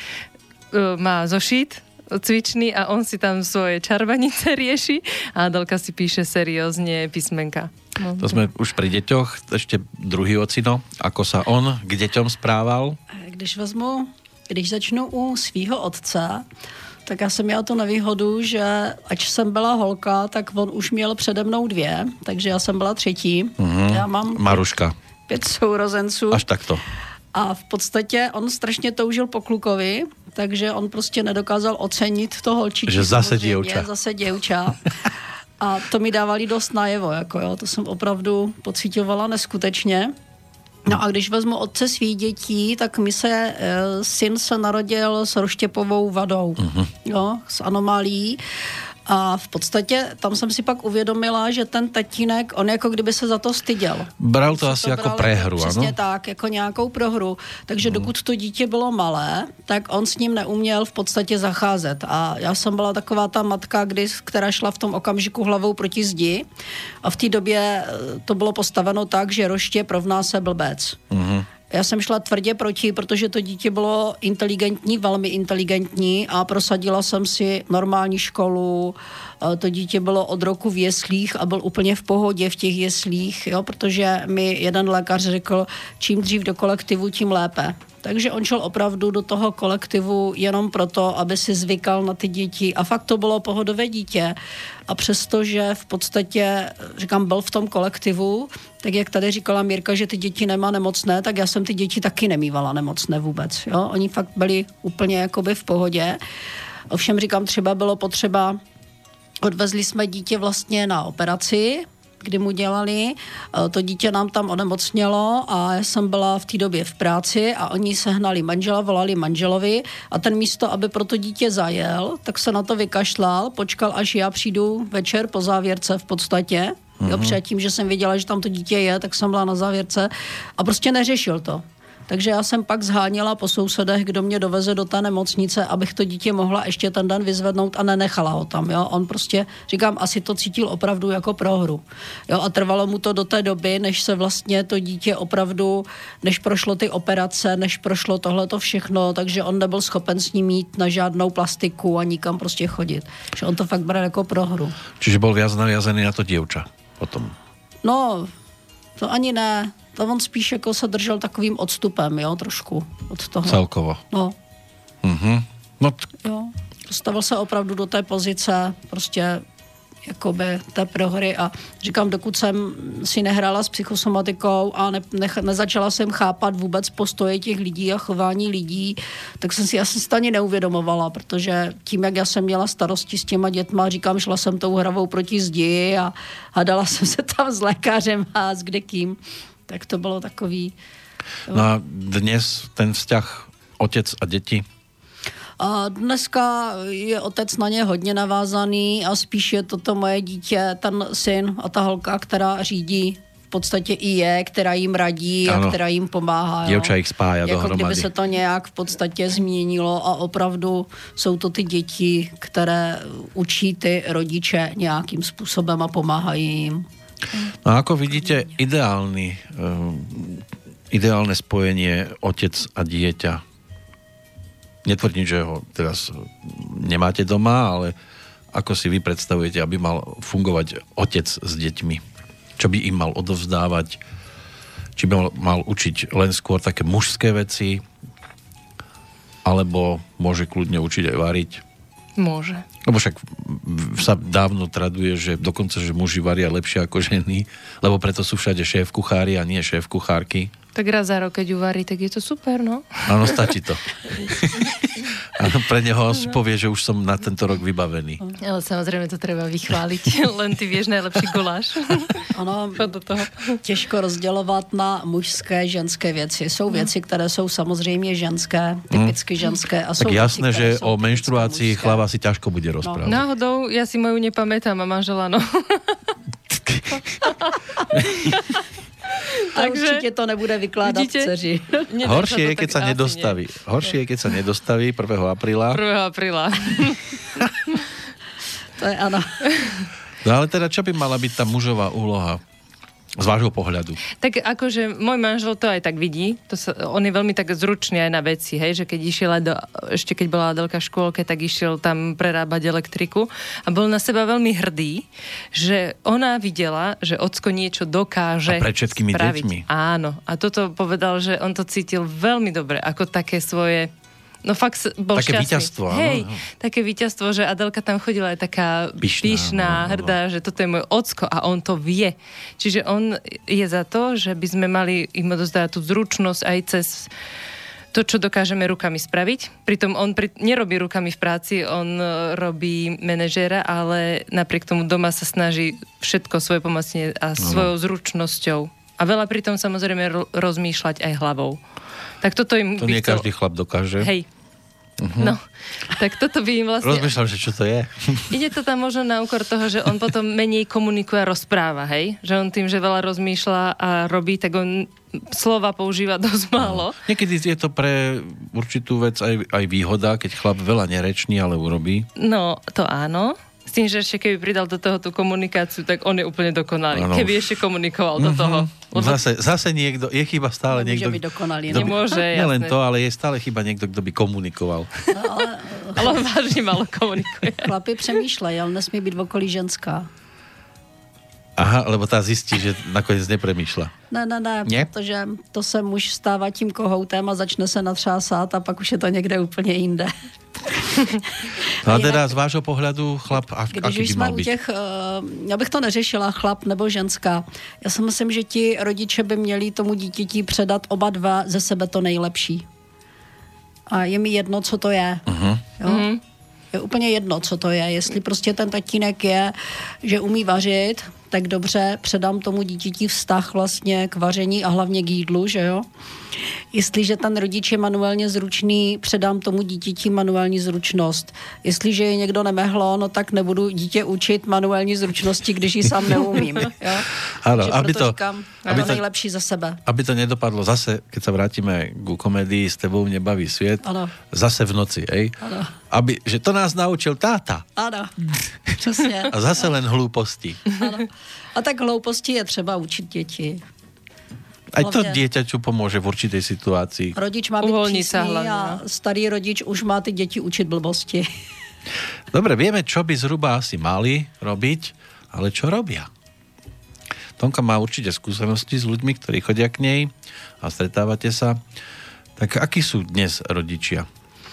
má zošit cvičný a on si tam svoje čarvanice rieši a Adelka si píše seriózne písmenka. No. To sme už pri deťoch, ešte druhý ocino, ako sa on k deťom správal? Když vezmu, když začnu u svýho otce, tak já jsem měla tu nevýhodu, že ač jsem byla holka, tak on už měl přede mnou dvě, takže já jsem byla třetí. Mm-hmm. Já mám Maruška. Pět sourozenců. Až takto. A v podstatě on strašně toužil po klukovi, takže on prostě nedokázal ocenit to holčičí. Že zase děvča. Zase děvča. A to mi dávali dost najevo, jako jo, to jsem opravdu pocitovala neskutečně. No a když vezmu otce svých dětí, tak mi se, e, syn se narodil s rozštěpovou vadou, uh-huh. jo, s anomálí. A v podstatě tam jsem si pak uvědomila, že ten tatínek, on jako kdyby se za to styděl. Bral to asi to jako prehru, ano? Přesně tak, jako nějakou prohru. Takže mm. dokud to dítě bylo malé, tak on s ním neuměl v podstatě zacházet. A já jsem byla taková ta matka, kdy, která šla v tom okamžiku hlavou proti zdi. A v té době to bylo postaveno tak, že roštěp rovná se blbec. Mm. Já jsem šla tvrdě proti, protože to dítě bylo inteligentní, velmi inteligentní a prosadila jsem si normální školu. To dítě bylo od roku v jeslích a byl úplně v pohodě v těch jeslích, jo, protože mi jeden lékař řekl, čím dřív do kolektivu, tím lépe. Takže on šel opravdu do toho kolektivu jenom proto, aby si zvykal na ty děti a fakt to bylo pohodové dítě. A přestože v podstatě, říkám, byl v tom kolektivu, tak jak tady říkala Mírka, že ty děti nemá nemocné, tak já jsem ty děti taky nemývala nemocné vůbec. Jo? Oni fakt byli úplně jakoby v pohodě. Ovšem říkám, třeba bylo potřeba, odvezli jsme dítě vlastně na operaci, kdy mu dělali, to dítě nám tam onemocnělo a já jsem byla v té době v práci a oni sehnali manžela, volali manželovi a ten místo, aby pro to dítě zajel, tak se na to vykašlal, počkal, až já přijdu večer po závěrce v podstatě. Mm-hmm. Jo, předtím, že jsem věděla, že tam to dítě je, tak jsem byla na závěrce a prostě neřešil to. Takže já jsem pak zháněla po sousedech, kdo mě doveze do té nemocnice, abych to dítě mohla ještě ten den vyzvednout a nenechala ho tam. Jo? On prostě, říkám, asi to cítil opravdu jako prohru. Jo? A trvalo mu to do té doby, než se vlastně to dítě opravdu, než prošlo ty operace, než prošlo tohleto všechno, takže on nebyl schopen s ním jít na žádnou plastiku a nikam prostě chodit. Že on to fakt bral jako prohru. Čiže bol viac naviazaný na to dievča potom? No, to ani ne. To on spíš jako se držel takovým odstupem, jo, trošku od toho. Celkovo. No. Mhm. No t- jo. Dostavil se opravdu do té pozice, prostě jakoby té prohry a říkám, dokud jsem si nehrála s psychosomatikou a ne, ne, nezačala jsem chápat vůbec postoje těch lidí a chování lidí, tak jsem si asi ani neuvědomovala, protože tím, jak já jsem měla starosti s těma dětma, říkám, šla jsem tou hravou proti zdi a hádala jsem se tam s lékařem a s kdekým. Tak to bylo takový... No a dnes ten vzťah otec a děti? A dneska je otec na ně hodně navázaný a spíš je toto moje dítě, ten syn a ta holka, která řídí v podstatě i je, která jim radí ano. a která jim pomáhá. Děvča ich spája jako dohromady. Kdyby se to nějak v podstatě změnilo a opravdu jsou to ty děti, které učí ty rodiče nějakým způsobem a pomáhají jim. No a ako vidíte ideálny, uh, ideálne spojenie otec a dieťa? Netvrdím, že ho teraz nemáte doma, ale ako si vy predstavujete, aby mal fungovať otec s deťmi? Čo by im mal odovzdávať? Či by mal, mal učiť len skôr také mužské veci? Alebo môže kľudne učiť aj variť? Môže. Lebo však sa dávno traduje, že dokonca, že muži varia lepšie ako ženy, lebo preto sú všade šéf-kuchári a nie šéf-kuchárky. Tak raz za rok, keď uvarí, tak je to super, no. Áno, stačí to. Áno, pre neho povie, že už som na tento rok vybavený. Ale samozrejme to treba vychváliť. Len ty vieš najlepší guláš. Ano, těžko rozdělovat na mužské, ženské věci. Jsou věci, které jsou samozřejmě ženské, typicky ženské. A tak jsou jasné, věci, že o mužské. menštruácii chlava si ťažko bude rozprávať. No. Náhodou, ja si moju nepamätám a manžela, no. A takže určitě to nebude vykládat dceři. Horšie je, keď sa nedostaví. Horšie je, keď sa nedostaví prvého apríla. prvého apríla. To je ano. No ale teda, čo by mala byť tá mužová úloha? Z vášho pohľadu. Tak akože môj manžel to aj tak vidí. To sa, on je veľmi tak zručný aj na veci, hej, že keď išiel aj do, ešte keď bola Adelka v škôlke, tak išiel tam prerábať elektriku a bol na seba veľmi hrdý, že ona videla, že ocko niečo dokáže a pred všetkými spraviť. deťmi. Áno. A toto povedal, že on to cítil veľmi dobre, ako také svoje... No fakt bol také šťastný. víťazstvo, áno. Hej, také víťazstvo, že Adelka tam chodila aj taká pyšná, pyšná no, no, hrdá, no. Že toto je môj ocko a on to vie. Čiže on je za to, že by sme mali im odozdávať tú zručnosť aj cez to, čo dokážeme rukami spraviť. Pritom on pri, nerobí rukami v práci, on robí manažéra, ale napriek tomu doma sa snaží všetko svoje pomocne a svojou no. zručnosťou. A veľa pritom samozrejme ro- rozmýšľať aj hlavou. Tak toto im to nie chcel... každý chlap dokáže. Hej. Uh-huh. No, tak toto by im vlastne... Rozmýšľam, že čo to je. Ide to tam možno na úkor toho, že on potom menej komunikuje a rozpráva, hej? Že on tým, že veľa rozmýšľa a robí, tak on slova používa dosť málo. No. Niekedy je to pre určitú vec aj, aj výhoda, keď chlap veľa nereční, ale urobí. No, to áno. S tým, že ešte keby pridal do toho tú komunikáciu, tak on je úplne dokonalý. Ano. Keby ešte komunikoval do toho. Lebo... Zase, zase niekto, je chyba stále Nemôže niekto... byť dokonalý. Kto by, Nemôže, jasné. Nielen to, ale je stále chyba niekto, kto by komunikoval. No, ale... ale on vážne malo komunikuje. Chlapi přemýšlej, ale nesmí byť v okolí ženská. Aha, lebo tá zistí, že nakoniec nepremýšľa. Ne, ne, ne, Nie? protože to se muž stává tím kohoutem a začne se natřásat a pak už je to někde úplně jinde. No a teda z vášho pohľadu chlap, a, Když aký by jsme mal u byť? těch, uh, já bych to neřešila, chlap nebo ženská. Já si myslím, že ti rodiče by měli tomu dítěti předat oba dva ze sebe to nejlepší. A je mi jedno, co to je. Uh-huh. Jo? Mm-hmm. Je úplně jedno, co to je. Jestli prostě ten tatínek je, že umí vařit, tak dobře, předám tomu dítěti vztah vlastně k vaření a hlavně k jídlu, že jo. Jestliže ten rodič je manuálně zručný, předám tomu dítěti manuální zručnost. Jestliže je někdo nemehlo, no tak nebudu dítě učit manuální zručnosti, když ji sám neumím. Jo? Áno, Takže aby proto to, říkám, aby to to, nejlepší za sebe. aby to nedopadlo zase, keď sa vrátime ku komédii S tebou nebaví sviet, Ano. zase v noci, ej? Ano. Aby, že to nás naučil táta. Ano, přesně. A zase len hlúposti. Ano. A tak hlouposti je třeba učit děti. Aj to Hlavne- dieťaťu pomôže v určitej situácii. Rodič má být Uvolniť sa přísný hlavne, a no. starý rodič už má ty děti učit blbosti. Dobre, vieme, čo by zhruba asi mali robiť, ale čo robia? Tonka má určite skúsenosti s ľuďmi, ktorí chodia k nej a stretávate sa. Tak akí sú dnes rodičia?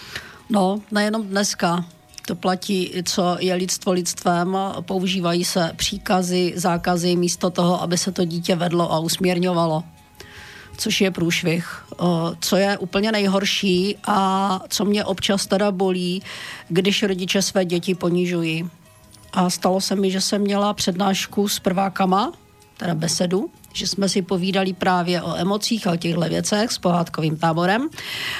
No, nejenom dneska. To platí, co je lidstvo lidstvem. Používají se příkazy, zákazy místo toho, aby se to dítě vedlo a usměrňovalo. Což je průšvih. O, Co je úplně nejhorší a co mě občas teda bolí, když rodiče své děti ponižují. A stalo se mi, že jsem měla přednášku s prvákama, teda besedu, že jsme si povídali právě o emocích a o těchto věcech s pohádkovým táborem.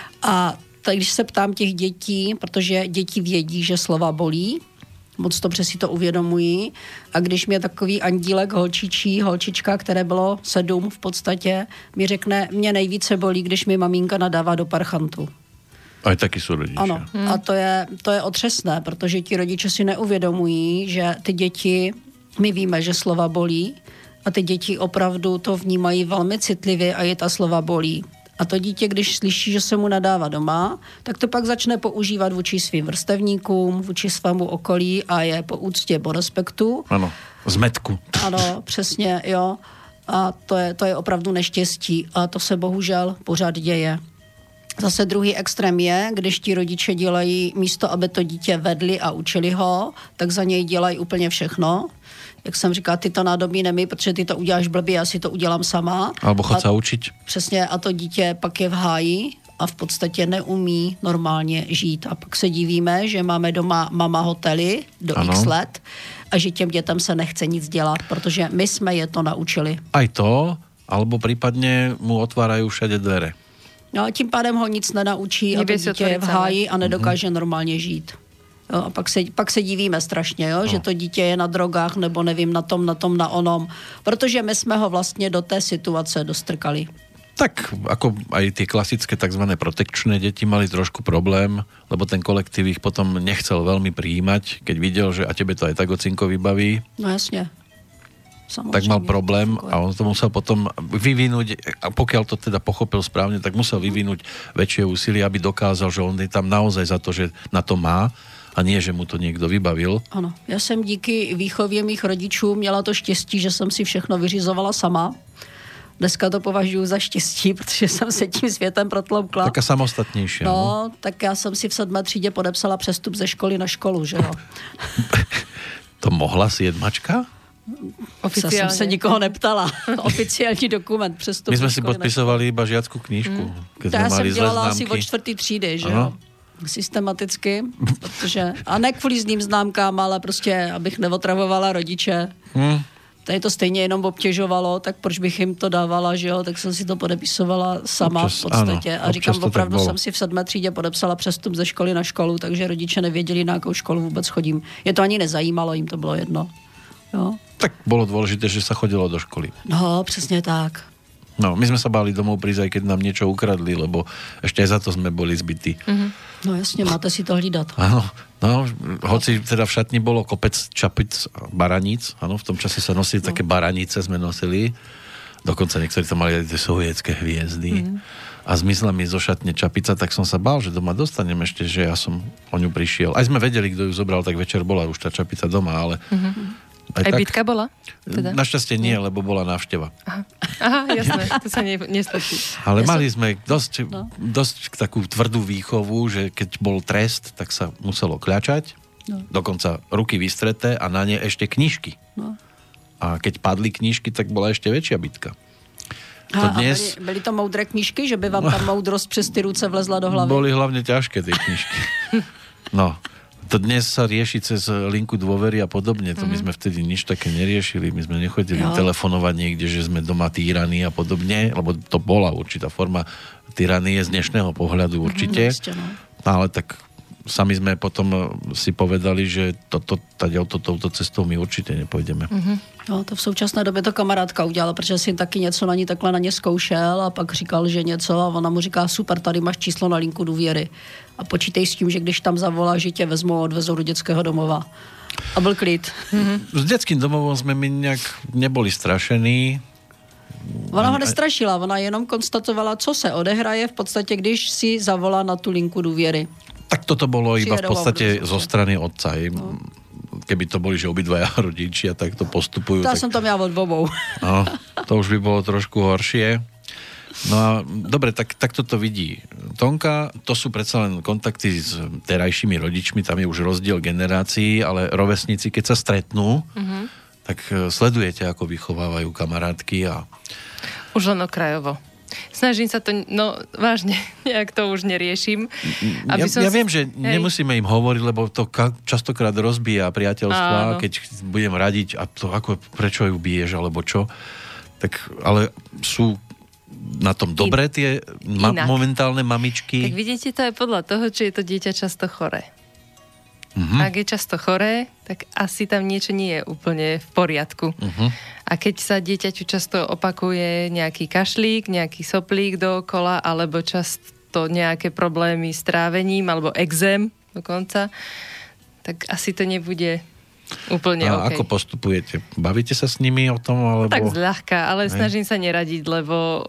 A tak když se ptám těch dětí, protože děti vědí, že slova bolí, moc dobře si to uvědomují, a když mě takový andílek holčičí, holčička, které bylo sedm v podstatě, mi řekne, mě nejvíce bolí, když mi maminka nadává do parchantu. Aj takí sú rodičia. Ano, hmm. a to je, to je otřesné, protože ti rodiče si neuvědomují, že ty děti, my víme, že slova bolí, a ty děti opravdu to vnímají velmi citlivě a je ta slova bolí. A to dítě, když slyší, že se mu nadává doma, tak to pak začne používat vůči svým vrstevníkům, vůči svému okolí a je po úctě, po respektu. Ano, zmetku. Ano, přesně, jo. A to je, to je opravdu neštěstí a to se bohužel pořád děje. Zase druhý extrém je, když ti rodiče dělají místo, aby to dítě vedli a učili ho, tak za něj dělají úplně všechno. Jak jsem říkala, ty to nádobí nemij, protože ty to uděláš blbě, já si to udělám sama. Alebo chod A- sa učiť. Přesně, a to dítě pak je v háji a v podstatě neumí normálně žít. A pak se divíme, že máme doma mama hotely do Ano. x let a že těm dětem se nechce nic dělat, protože my jsme je to naučili. Aj to, alebo prípadne mu otvárajú všade dvere. No a tím pádem ho nic nenaučí a to Nevie si dítě je v otvoriť sám. háji a nedokáže mm-hmm. normálně žít. Jo, a pak se, pak se divíme strašně, jo, no. že to dítě je na drogách nebo nevím, na tom, na tom, na onom. Protože my jsme ho vlastně do té situace dostrkali. Tak ako aj tie klasické tzv. Protekčné deti mali trošku problém, lebo ten kolektív ich potom nechcel veľmi prijímať, keď videl, že a tebe to aj tak ocinko vybaví, No jasně. Samozřejmě. tak mal problém a on to musel potom vyvinúť, a pokiaľ to teda pochopil správne, tak musel vyvinúť väčšie úsilie, aby dokázal, že on je tam naozaj za to, že na to má a nie, že mu to niekto vybavil. Ano, já jsem díky výchově mých rodičů měla to štěstí, že jsem si všechno vyřizovala sama. Dneska to považuji za štěstí, protože jsem se tím světem protloukla. Taká samostatnejšia. No. No, tak já jsem si v sedmé třídě podepsala přestup ze školy na školu, že jo. To mohla siedmačka? Oficiálně. jsem se nikoho neptala. Oficiální dokument přestup My sme ze si školy na podpisovali iba žiackú knížku, školu. keď To sme já mali jsem zlé dělala asi známky. od čtvrtý třídy, že Aha. jo. Systematicky, protože, a ne kvůli zlým známkám, ale prostě, abych neotravovala rodiče. Hm. Tady to stejně jenom obtěžovalo, tak proč bych jim to dávala, že jo, tak jsem si to podepisovala sama Občas, v podstatě. ano, a říkám, občas to tak opravdu bylo. jsem si v sedmé třídě podepsala přestup ze školy na školu, takže rodiče nevěděli, na jakou školu vůbec chodím. Je to ani nezajímalo, jim to bylo jedno. Jo. Tak bolo dôležité, že sa chodilo do školy. No, přesně tak. No, my sme sa báli domov prísť, aj keď nám niečo ukradli, lebo ešte aj za to sme boli zbytí. Mm-hmm. No jasně, máte si to hlídat. Áno, no, hoci teda v šatni bolo kopec čapic a baraníc, áno, v tom čase sa nosili no. také baranice, sme nosili, dokonca niektorí tam mali aj tie sovietské hviezdy. Mm. A zmizla mi zo šatne čapica, tak som sa bál, že doma dostanem ešte, že ja som o ňu prišiel. Aj sme vedeli, kto ju zobral, tak večer bola už tá čapica doma, ale mm-hmm. Aj, Aj bitka bola? Teda? Našťastie nie, lebo bola návšteva. Aha, Aha jasné, to sa ne, nestačí. Ale ja mali som... sme dosť, no. dosť takú tvrdú výchovu, že keď bol trest, tak sa muselo kľačať, no. dokonca ruky vystreté a na ne ešte knižky. No. A keď padli knižky, tak bola ešte väčšia bitka. To a, dnes... a byli, byli to moudré knižky, že by vám tam moudrost přes ty ruce vlezla do hlavy? Boli hlavne ťažké tie knižky. No. To dnes sa rieši cez linku dôvery a podobne. To my sme vtedy nič také neriešili. My sme nechodili jo. telefonovať niekde, že sme doma týraní a podobne, lebo to bola určitá forma tyranie z dnešného pohľadu určite. Mm, no, ale tak sami sme potom si povedali, že toto, touto to, to cestou my určite nepôjdeme. Mm-hmm. No, to v současné době to kamarádka udělala, protože si taky něco na ní takhle na ně zkoušel a pak říkal, že něco a ona mu říká, super, tady máš číslo na linku důvěry a počítej s tím, že když tam zavolá, že tě vezmou a odvezou do dětského domova. A byl klid. Mm-hmm. S dětským domovom jsme my nějak neboli strašení. Ona ho nestrašila, ona jenom konstatovala, co se odehraje v podstatě, když si zavolá na tu linku důvěry. Tak toto bolo iba v podstate zo strany otca. No. Keby to boli, že obidvaja rodičia, tak to postupujú. To tak... som to miala od obou. No, to už by bolo trošku horšie. No a dobre, tak, tak toto vidí Tonka. To sú predsa len kontakty s terajšími rodičmi, tam je už rozdiel generácií, ale rovesníci, keď sa stretnú, mm-hmm. tak sledujete, ako vychovávajú kamarátky a... Už len okrajovo. Snažím sa to, no vážne, nejak to už neriešim. Aby ja, som... ja viem, že hej. nemusíme im hovoriť, lebo to ka- častokrát rozbíja priateľstva, áno. keď budem radiť a to ako, prečo ju biješ, alebo čo. Tak, ale sú na tom dobré tie ma- momentálne mamičky. Tak vidíte, to je podľa toho, či je to dieťa často choré. Uh-huh. Ak je často choré, tak asi tam niečo nie je úplne v poriadku. Uh-huh. A keď sa dieťaťu často opakuje nejaký kašlík, nejaký soplík dookola, alebo často nejaké problémy s trávením, alebo exém dokonca, tak asi to nebude úplne a OK. Ako postupujete? Bavíte sa s nimi o tom? Alebo... Tak zľahka, ale hej. snažím sa neradiť, lebo...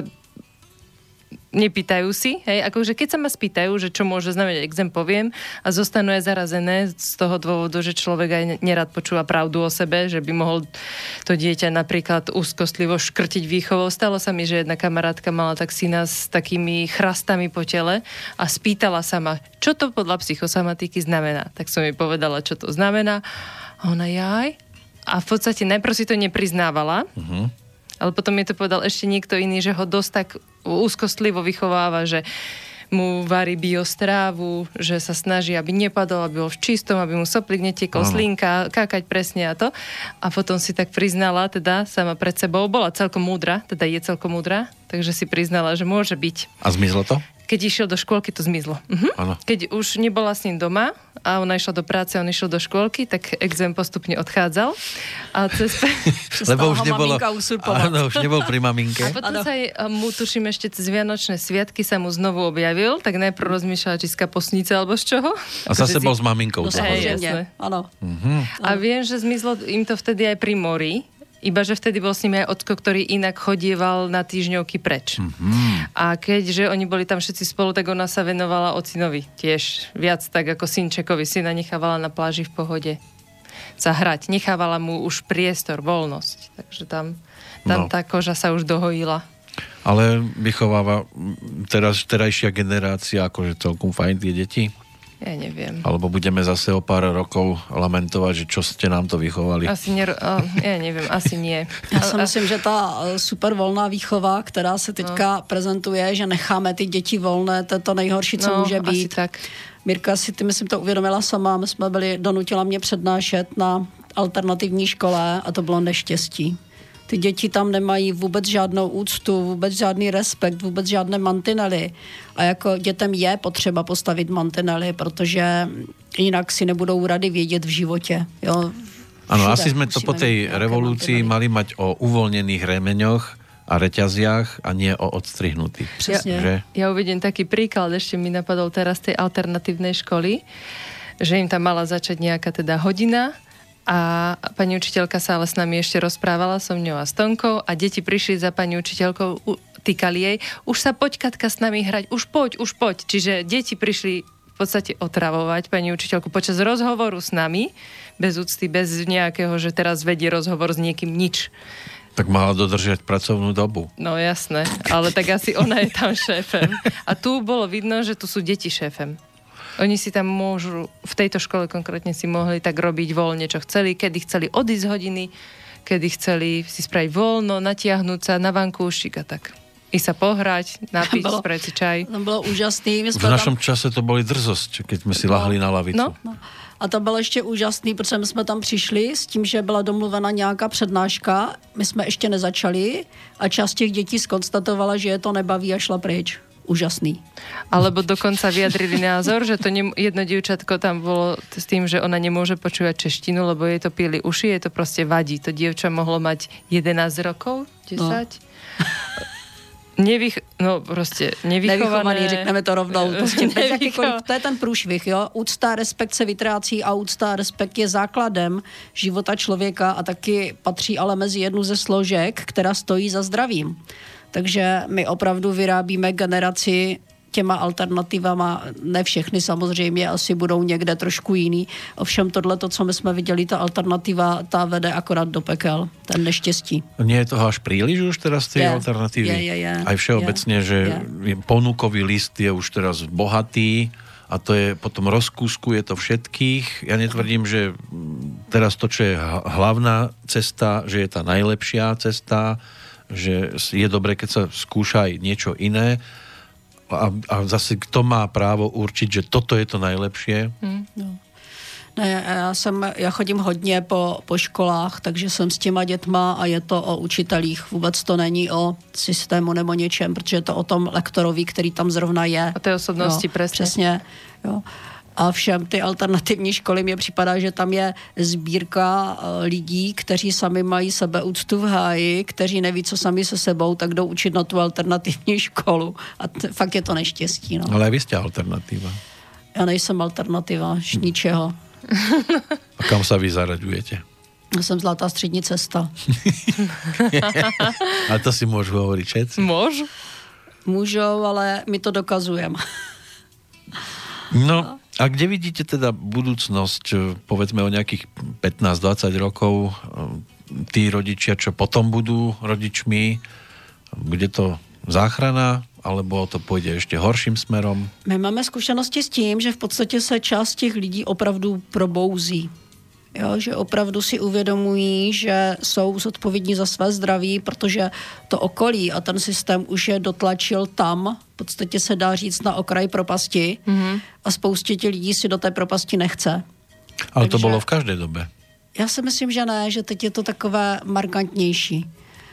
nepýtajú si, hej, akože keď sa ma spýtajú, že čo môže znamenať exém, poviem a zostanú aj zarazené z toho dôvodu, že človek aj nerad počúva pravdu o sebe, že by mohol to dieťa napríklad úzkostlivo škrtiť výchovou. Stalo sa mi, že jedna kamarátka mala tak syna s takými chrastami po tele a spýtala sa ma, čo to podľa psychosomatiky znamená. Tak som jej povedala, čo to znamená. A ona jaj. A v podstate najprv si to nepriznávala, uh-huh. ale potom mi to povedal ešte niekto iný, že ho dosť tak úzkostlivo vychováva, že mu varí biostrávu, že sa snaží, aby nepadol, aby bol v čistom, aby mu soplík netekol, slinka, kákať presne a to. A potom si tak priznala, teda sama pred sebou, bola celkom múdra, teda je celkom múdra, takže si priznala, že môže byť. A zmizlo to? Keď išiel do škôlky, to zmizlo. Mhm. Keď už nebola s ním doma a ona išla do práce a on išiel do škôlky, tak exém postupne odchádzal. A cez... Lebo už nebolo... Áno, už nebol pri maminke. A potom ano. sa jej, mu tuším ešte cez Vianočné sviatky sa mu znovu objavil, tak najprv rozmýšľala, či z kapusnice alebo z čoho. A zase bol s maminkou. No, samozrejme. Áno. Uh-huh. A viem, že zmizlo im to vtedy aj pri mori. Iba, že vtedy bol s nimi aj ocko, ktorý inak chodieval na týždňovky preč. Mm-hmm. A keďže oni boli tam všetci spolu, tak ona sa venovala ocinovi tiež viac tak ako synčekovi. Syna nechávala na pláži v pohode sa hrať. Nechávala mu už priestor, voľnosť. Takže tam, tam no. tá koža sa už dohojila. Ale vychováva teraz terajšia generácia akože celkom fajn tie deti? Ja neviem. Alebo budeme zase o pár rokov lamentovať, že čo ste nám to vychovali? Asi ne, ja neviem, asi nie. Já si myslím, že ta super volná výchova, která se teďka no. prezentuje, že necháme ty děti volné, to je to nejhorší, co no, může být. Asi tak. Mirka si, ty myslím to uvědomila sama, my jsme byli, donutila mě přednášet na alternativní škole a to bylo neštěstí. Ty děti tam nemají vůbec žádnou úctu, vůbec žádný respekt, vůbec žádné mantinely. A jako dětem je potřeba postavit mantinely, protože jinak si nebudou rady vědět v životě. Jo? Áno, asi sme to po tej revolúcii mali mať o uvoľnených remeňoch a reťaziach a nie o odstrihnutých. Přesně. Že? Ja uvediem taký príklad, ešte mi napadol teraz tej alternatívnej školy, že im tam mala začať nejaká teda hodina a pani učiteľka sa ale s nami ešte rozprávala so mňou a s Tonkou a deti prišli za pani učiteľkou, týkali jej, už sa poď, Katka, s nami hrať, už poď, už poď. Čiže deti prišli v podstate otravovať pani učiteľku počas rozhovoru s nami, bez úcty, bez nejakého, že teraz vedie rozhovor s niekým, nič. Tak mala dodržiať pracovnú dobu. No jasné, ale tak asi ona je tam šéfem. A tu bolo vidno, že tu sú deti šéfem. Oni si tam môžu, v tejto škole konkrétne si mohli tak robiť voľne, čo chceli, kedy chceli odísť z hodiny, kedy chceli si spraviť voľno, natiahnuť sa na vankúšik a tak. I sa pohrať, napiť, spraviť si čaj. To bolo úžasný. V našom tam... čase to boli drzosť, keď sme si no, lahli na lavicu. No. No. A to bylo ještě úžasný, protože my jsme tam přišli s tím, že byla domluvena nějaká přednáška. My jsme ještě nezačali a část těch dětí skonstatovala, že je to nebaví a šla pryč. Úžasný. Alebo dokonca vyjadrili názor, že to ne, jedno dievčatko tam bolo s tým, že ona nemôže počúvať češtinu, lebo jej to píli uši, jej to proste vadí. To dievča mohlo mať jedenásť rokov, desať. No. Nevych, no proste nevychované. Nevychovaný, řekneme to rovnou. Prostě bez jakýkoliv, to je ten průšvih, jo. Úcta, respekt se vytrácí a úcta, respekt je základem života člověka a taky patří ale mezi jednu ze složek, která stojí za zdravím. Takže my opravdu vyrábíme generaci těma alternativama, ne všechny samozřejmě, asi budou někde trošku jiný. Ovšem tohleto, co my jsme viděli, ta alternativa, ta vede akorát do pekel, ten neštěstí. Nie je toho až príliš už teraz tej je, alternatívy? Je, je, je. Aj všeobecne, je, že je. ponukový list je už teraz bohatý a to je potom rozkúskuje to všetkých. Ja netvrdím, že teraz to, čo je hlavná cesta, že je tá najlepšia cesta, že je dobré, keď sa skúša aj niečo iné a, a zase kto má právo určiť, že toto je to najlepšie? Hmm, no. Ne, já, jsem, já chodím hodně po, po školách, takže jsem s těma dětma a je to o učitelích. Vůbec to není o systému nebo něčem, protože je to o tom lektorovi, který tam zrovna je. O té osobnosti, presne. Přesně, jo. A všem ty alternativní školy mně připadá, že tam je sbírka lidí, kteří sami mají sebeúctu v háji, kteří neví, co sami se sebou, tak jdou učit na tu alternativní školu. A t- fakt je to neštěstí. No. Ale vy jste alternativa. Já nejsem alternativa, ničeho. A kam sa vy zaraďujete? Já jsem zlatá střední cesta. A to si môžu hovoriť všetci? Môžu. Můžou, ale my to dokazujeme. No, a kde vidíte teda budúcnosť, povedzme o nejakých pätnásť dvadsať rokov, tí rodičia, čo potom budú rodičmi, bude to záchrana, alebo to pôjde ešte horším smerom? My máme zkušenosti s tím, že v podstatě se část těch lidí opravdu probouzí. Jo, že opravdu si uvědomují, že jsou zodpovědní za své zdraví, protože to okolí a ten systém už je dotlačil tam, v podstatě se dá říct na okraj propasti mm-hmm. a spoustě těch lidí si do té propasti nechce. Ale Takže, to bylo v každé době. Já si myslím, že ne, že teď je to takové markantnější.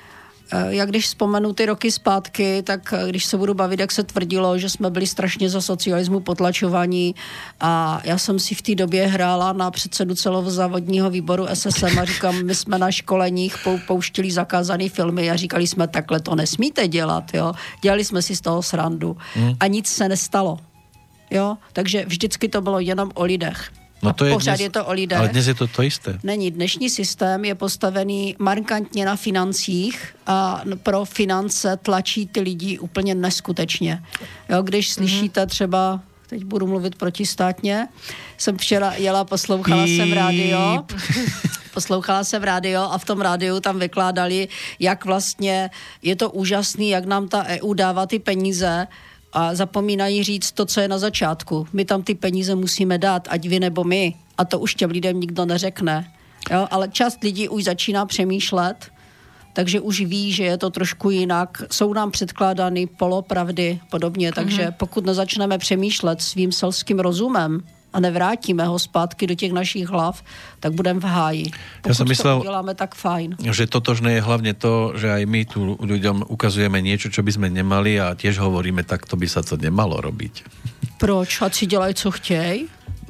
Já když vzpomenu ty roky zpátky, tak když se budu bavit, jak se tvrdilo, že jsme byli strašně za socialismu potlačovaní a já jsem si v té době hrála na předsedu celozávodního výboru S S M a říkám, my jsme na školeních pouštili zakázané filmy a říkali jsme, takhle to nesmíte dělat, jo. Dělali jsme si z toho srandu hmm. a nic se nestalo, jo. Takže vždycky to bylo jenom o lidech. No to je pořád dnes, je to o lidech. Ale dnes je to to isté. Není. Dnešní systém je postavený markantně na financích a pro finance tlačí ty lidi úplně neskutečně. Jo, když mm-hmm. slyšíte třeba, teď budu mluvit protistátně, jsem včera jela, poslouchala Píp. jsem rádio, poslouchala jsem rádio a v tom rádiu tam vykládali, jak vlastně je to úžasný, jak nám ta E U dává ty peníze, a zapomínají říct to, co je na začátku. My tam ty peníze musíme dát, ať vy nebo my. A to už těm lidem nikdo neřekne. Jo? Ale část lidí už začíná přemýšlet, takže už ví, že je to trošku jinak. Jsou nám předkládány polopravdy podobně, mm-hmm. takže pokud nezačneme přemýšlet svým selským rozumem a nevrátíme ho zpátky do těch našich hlav, tak budeme v háji. Pokud ja som myslel, to uděláme, tak fajn. Že totožné je hlavne to, že aj my tu ľuďom ukazujeme niečo, čo by sme nemali a tiež hovoríme, tak to by sa to nemalo robiť. Proč? Ať si dělají, co chtějí?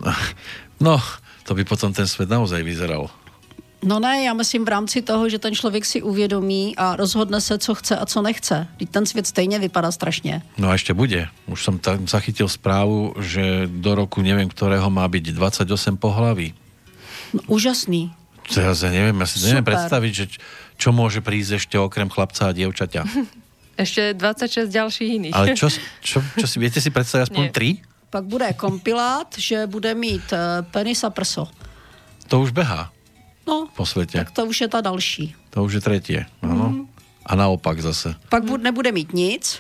No, to by potom ten svet naozaj vyzeral. No ne, já myslím v rámci toho, že ten člověk si uvědomí a rozhodne se, co chce a co nechce. Teď ten svět stejně vypadá strašně. No a ešte bude. Už som tam zachytil správu, že do roku neviem, ktorého má byť dvadsaťosem pohlaví. No, úžasný. Teraz ja neviem, ja si neviem predstaviť, že čo môže prísť ešte okrem chlapca a dievčaťa. Ešte dvadsaťšesť ďalších iných. Ale čo, čo, čo si, viete si predstaviť aspoň Nie. tri? pak bude kompilát, že bude mít penis a prso. To už behá no, po svete. Tak to už je ta další. To už je tretie, áno. Mm. A naopak zase. Pak bu- nebude mít nic.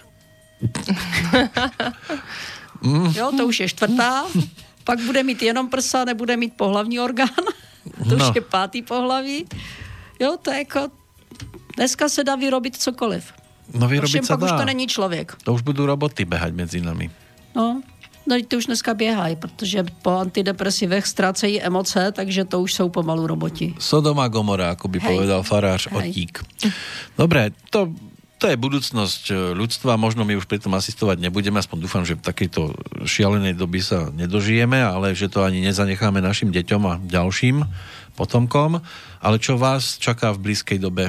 Jo, to už je čtvrtá. Pak bude mít jenom prsa, nebude mít pohlavní orgán. To no. už je pátý pohlaví. Jo, to je jako... Dneska se dá vyrobit cokoliv. No vyrobiť sa pak dá. už to není člověk. To už budú roboty behať medzi nami. No, no ty už dneska běhají, protože po antidepresivech ztrácejí emoce, takže to už jsou pomalu roboti. Sodoma Gomora, ako by Hej. povedal farář Hej. Otík. Dobre, to, to je budúcnosť ľudstva, možno my už pri tom asistovať nebudeme, aspoň dúfam, že v takejto šialenej doby sa nedožijeme, ale že to ani nezanecháme našim deťom a ďalším potomkom. Ale čo vás čaká v blízkej dobe?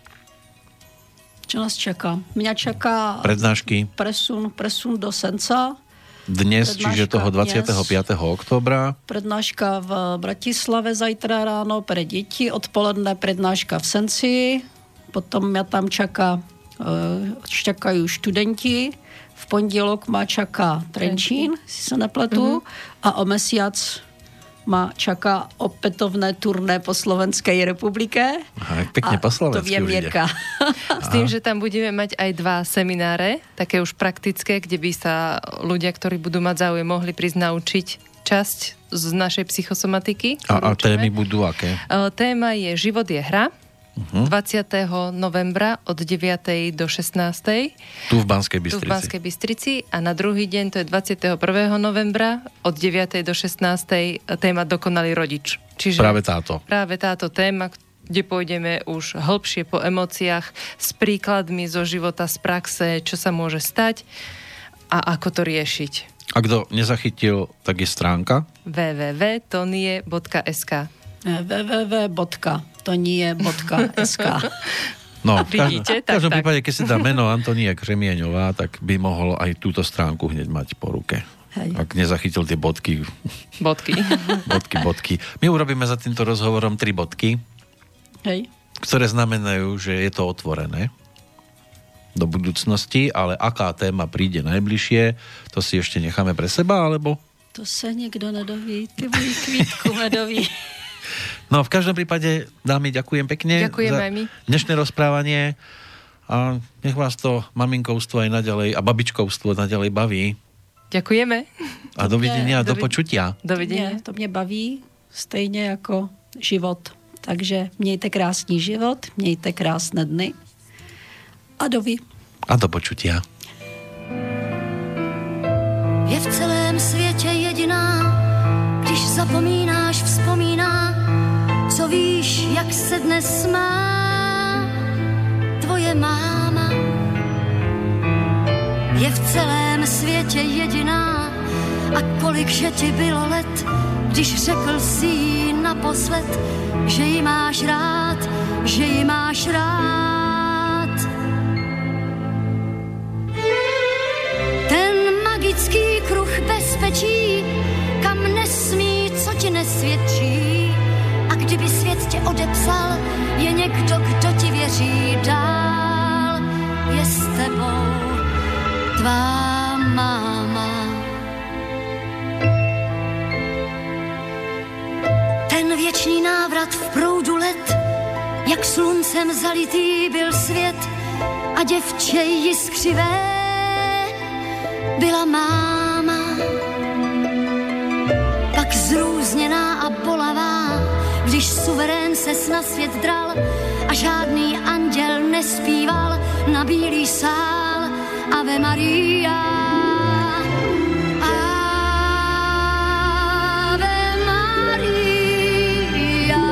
Čo nás čaká? Mňa čaká prednášky. Presun, presun do Senca. Dnes, prednáška, čiže toho dvadsiateho piateho októbra. Prednáška v Bratislave zajtra ráno pre deti, odpoledne prednáška v Senci, potom mňa tam čaká, čakajú študenti, v pondelok ma čaká Trenčín, si sa nepletu, mm-hmm. a o mesiac ma čaká opätovné turné po Slovenskej republike. Aha, pekne po slovensky to vie Mierka. S tým, že tam budeme mať aj dva semináre, také už praktické, kde by sa ľudia, ktorí budú mať záujem, mohli prísť naučiť časť z našej psychosomatiky. A, a témy budú aké? Téma je Život je hra. Uh-huh. dvadsiateho novembra od deviatej do šestnástej. Tu v Banskej Bystrici. Tu v Banskej Bystrici a na druhý deň, to je dvadsiateho prvého novembra od deviatej do šestnástej téma Dokonalý rodič. Čiže práve táto. Práve táto téma, kde pôjdeme už hlbšie po emóciách s príkladmi zo života, z praxe, čo sa môže stať a ako to riešiť. A kto nezachytil, tak je stránka w w w bodka tonie bodka es ka w w w bodka tonie bodka es ka No, v Vidíte, každom, tak, prípade, keď si dá meno Antonia Křemieňová, tak by mohol aj túto stránku hneď mať po ruke. Hej. Ak nezachytil tie bodky. Bodky. bodky, bodky. My urobíme za týmto rozhovorom tri bodky, Hej. ktoré znamenajú, že je to otvorené do budúcnosti, ale aká téma príde najbližšie, to si ešte necháme pre seba, alebo? To sa nikto nedoví, ty môj kvítku medový. No, v každom prípade, dámy, ďakujem pekne ďakujem za aj my. dnešné rozprávanie a nech vás to maminkovstvo aj naďalej a babičkovstvo naďalej baví. Ďakujeme. A dovidenia, do, do počutia. Dovidenia. To mě baví stejně jako život. Takže mějte krásný život, mějte krásné dny a dovi. A do počutia. Je v celém světě jediná, když zapomínáš, vzpomíná, co víš, jak se dnes má tvoje máma. Je v celém světě jediná a kolik že ti bylo let, když řekl jsi jí naposled, že ji máš rád, že ji máš rád. Ten magický kruh bezpečí, kam nesmí, co ti nesvědčí. A kdyby svět tě odepsal, je někdo, kdo ti věří dál. Je s tebou tvá máma. Ten věčný návrat v proudu let, jak sluncem zalitý byl svět a děvče jiskřivé byla máma. Pak zrůzněná a bolavá, když suverén ses na svět dral a žádný anděl nespíval na bílý sál Ave Maria. Ave Maria.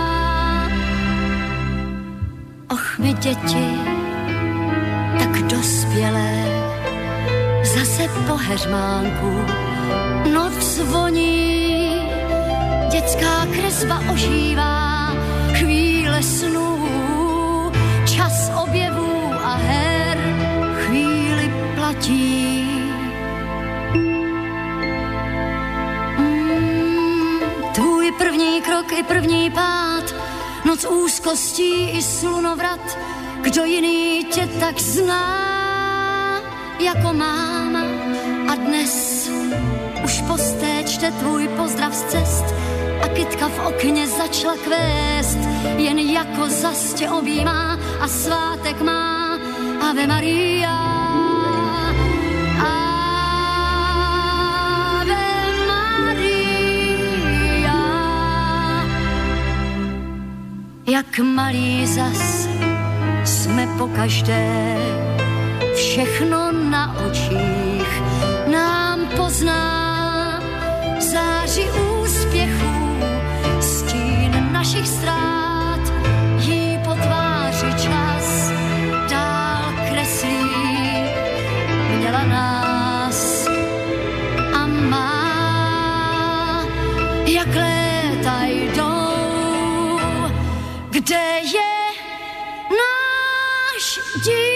Och, my děti, tak dospělé, zase po heřmánku noc zvoní, dětská kresba ožívá, chvíle snů, čas objevů a her, chvíli platí. Mm, tvůj první krok i první pád, noc úzkostí i slunovrat, kdo jiný tě tak zná jako máma. A dnes už už posté čte tvůj pozdrav z cest a kytka v okně začala kvést, jen jako zas tě objímá a svátek má. Ave Maria, Ave Maria. Jak malý zas jsme pokaždé, všechno na očích nám pozná, záři úspěchů, stín našich ztrát, jí po tváři čas dál kreslí, měla nás a má, jak léta jdou, kde je náš díl.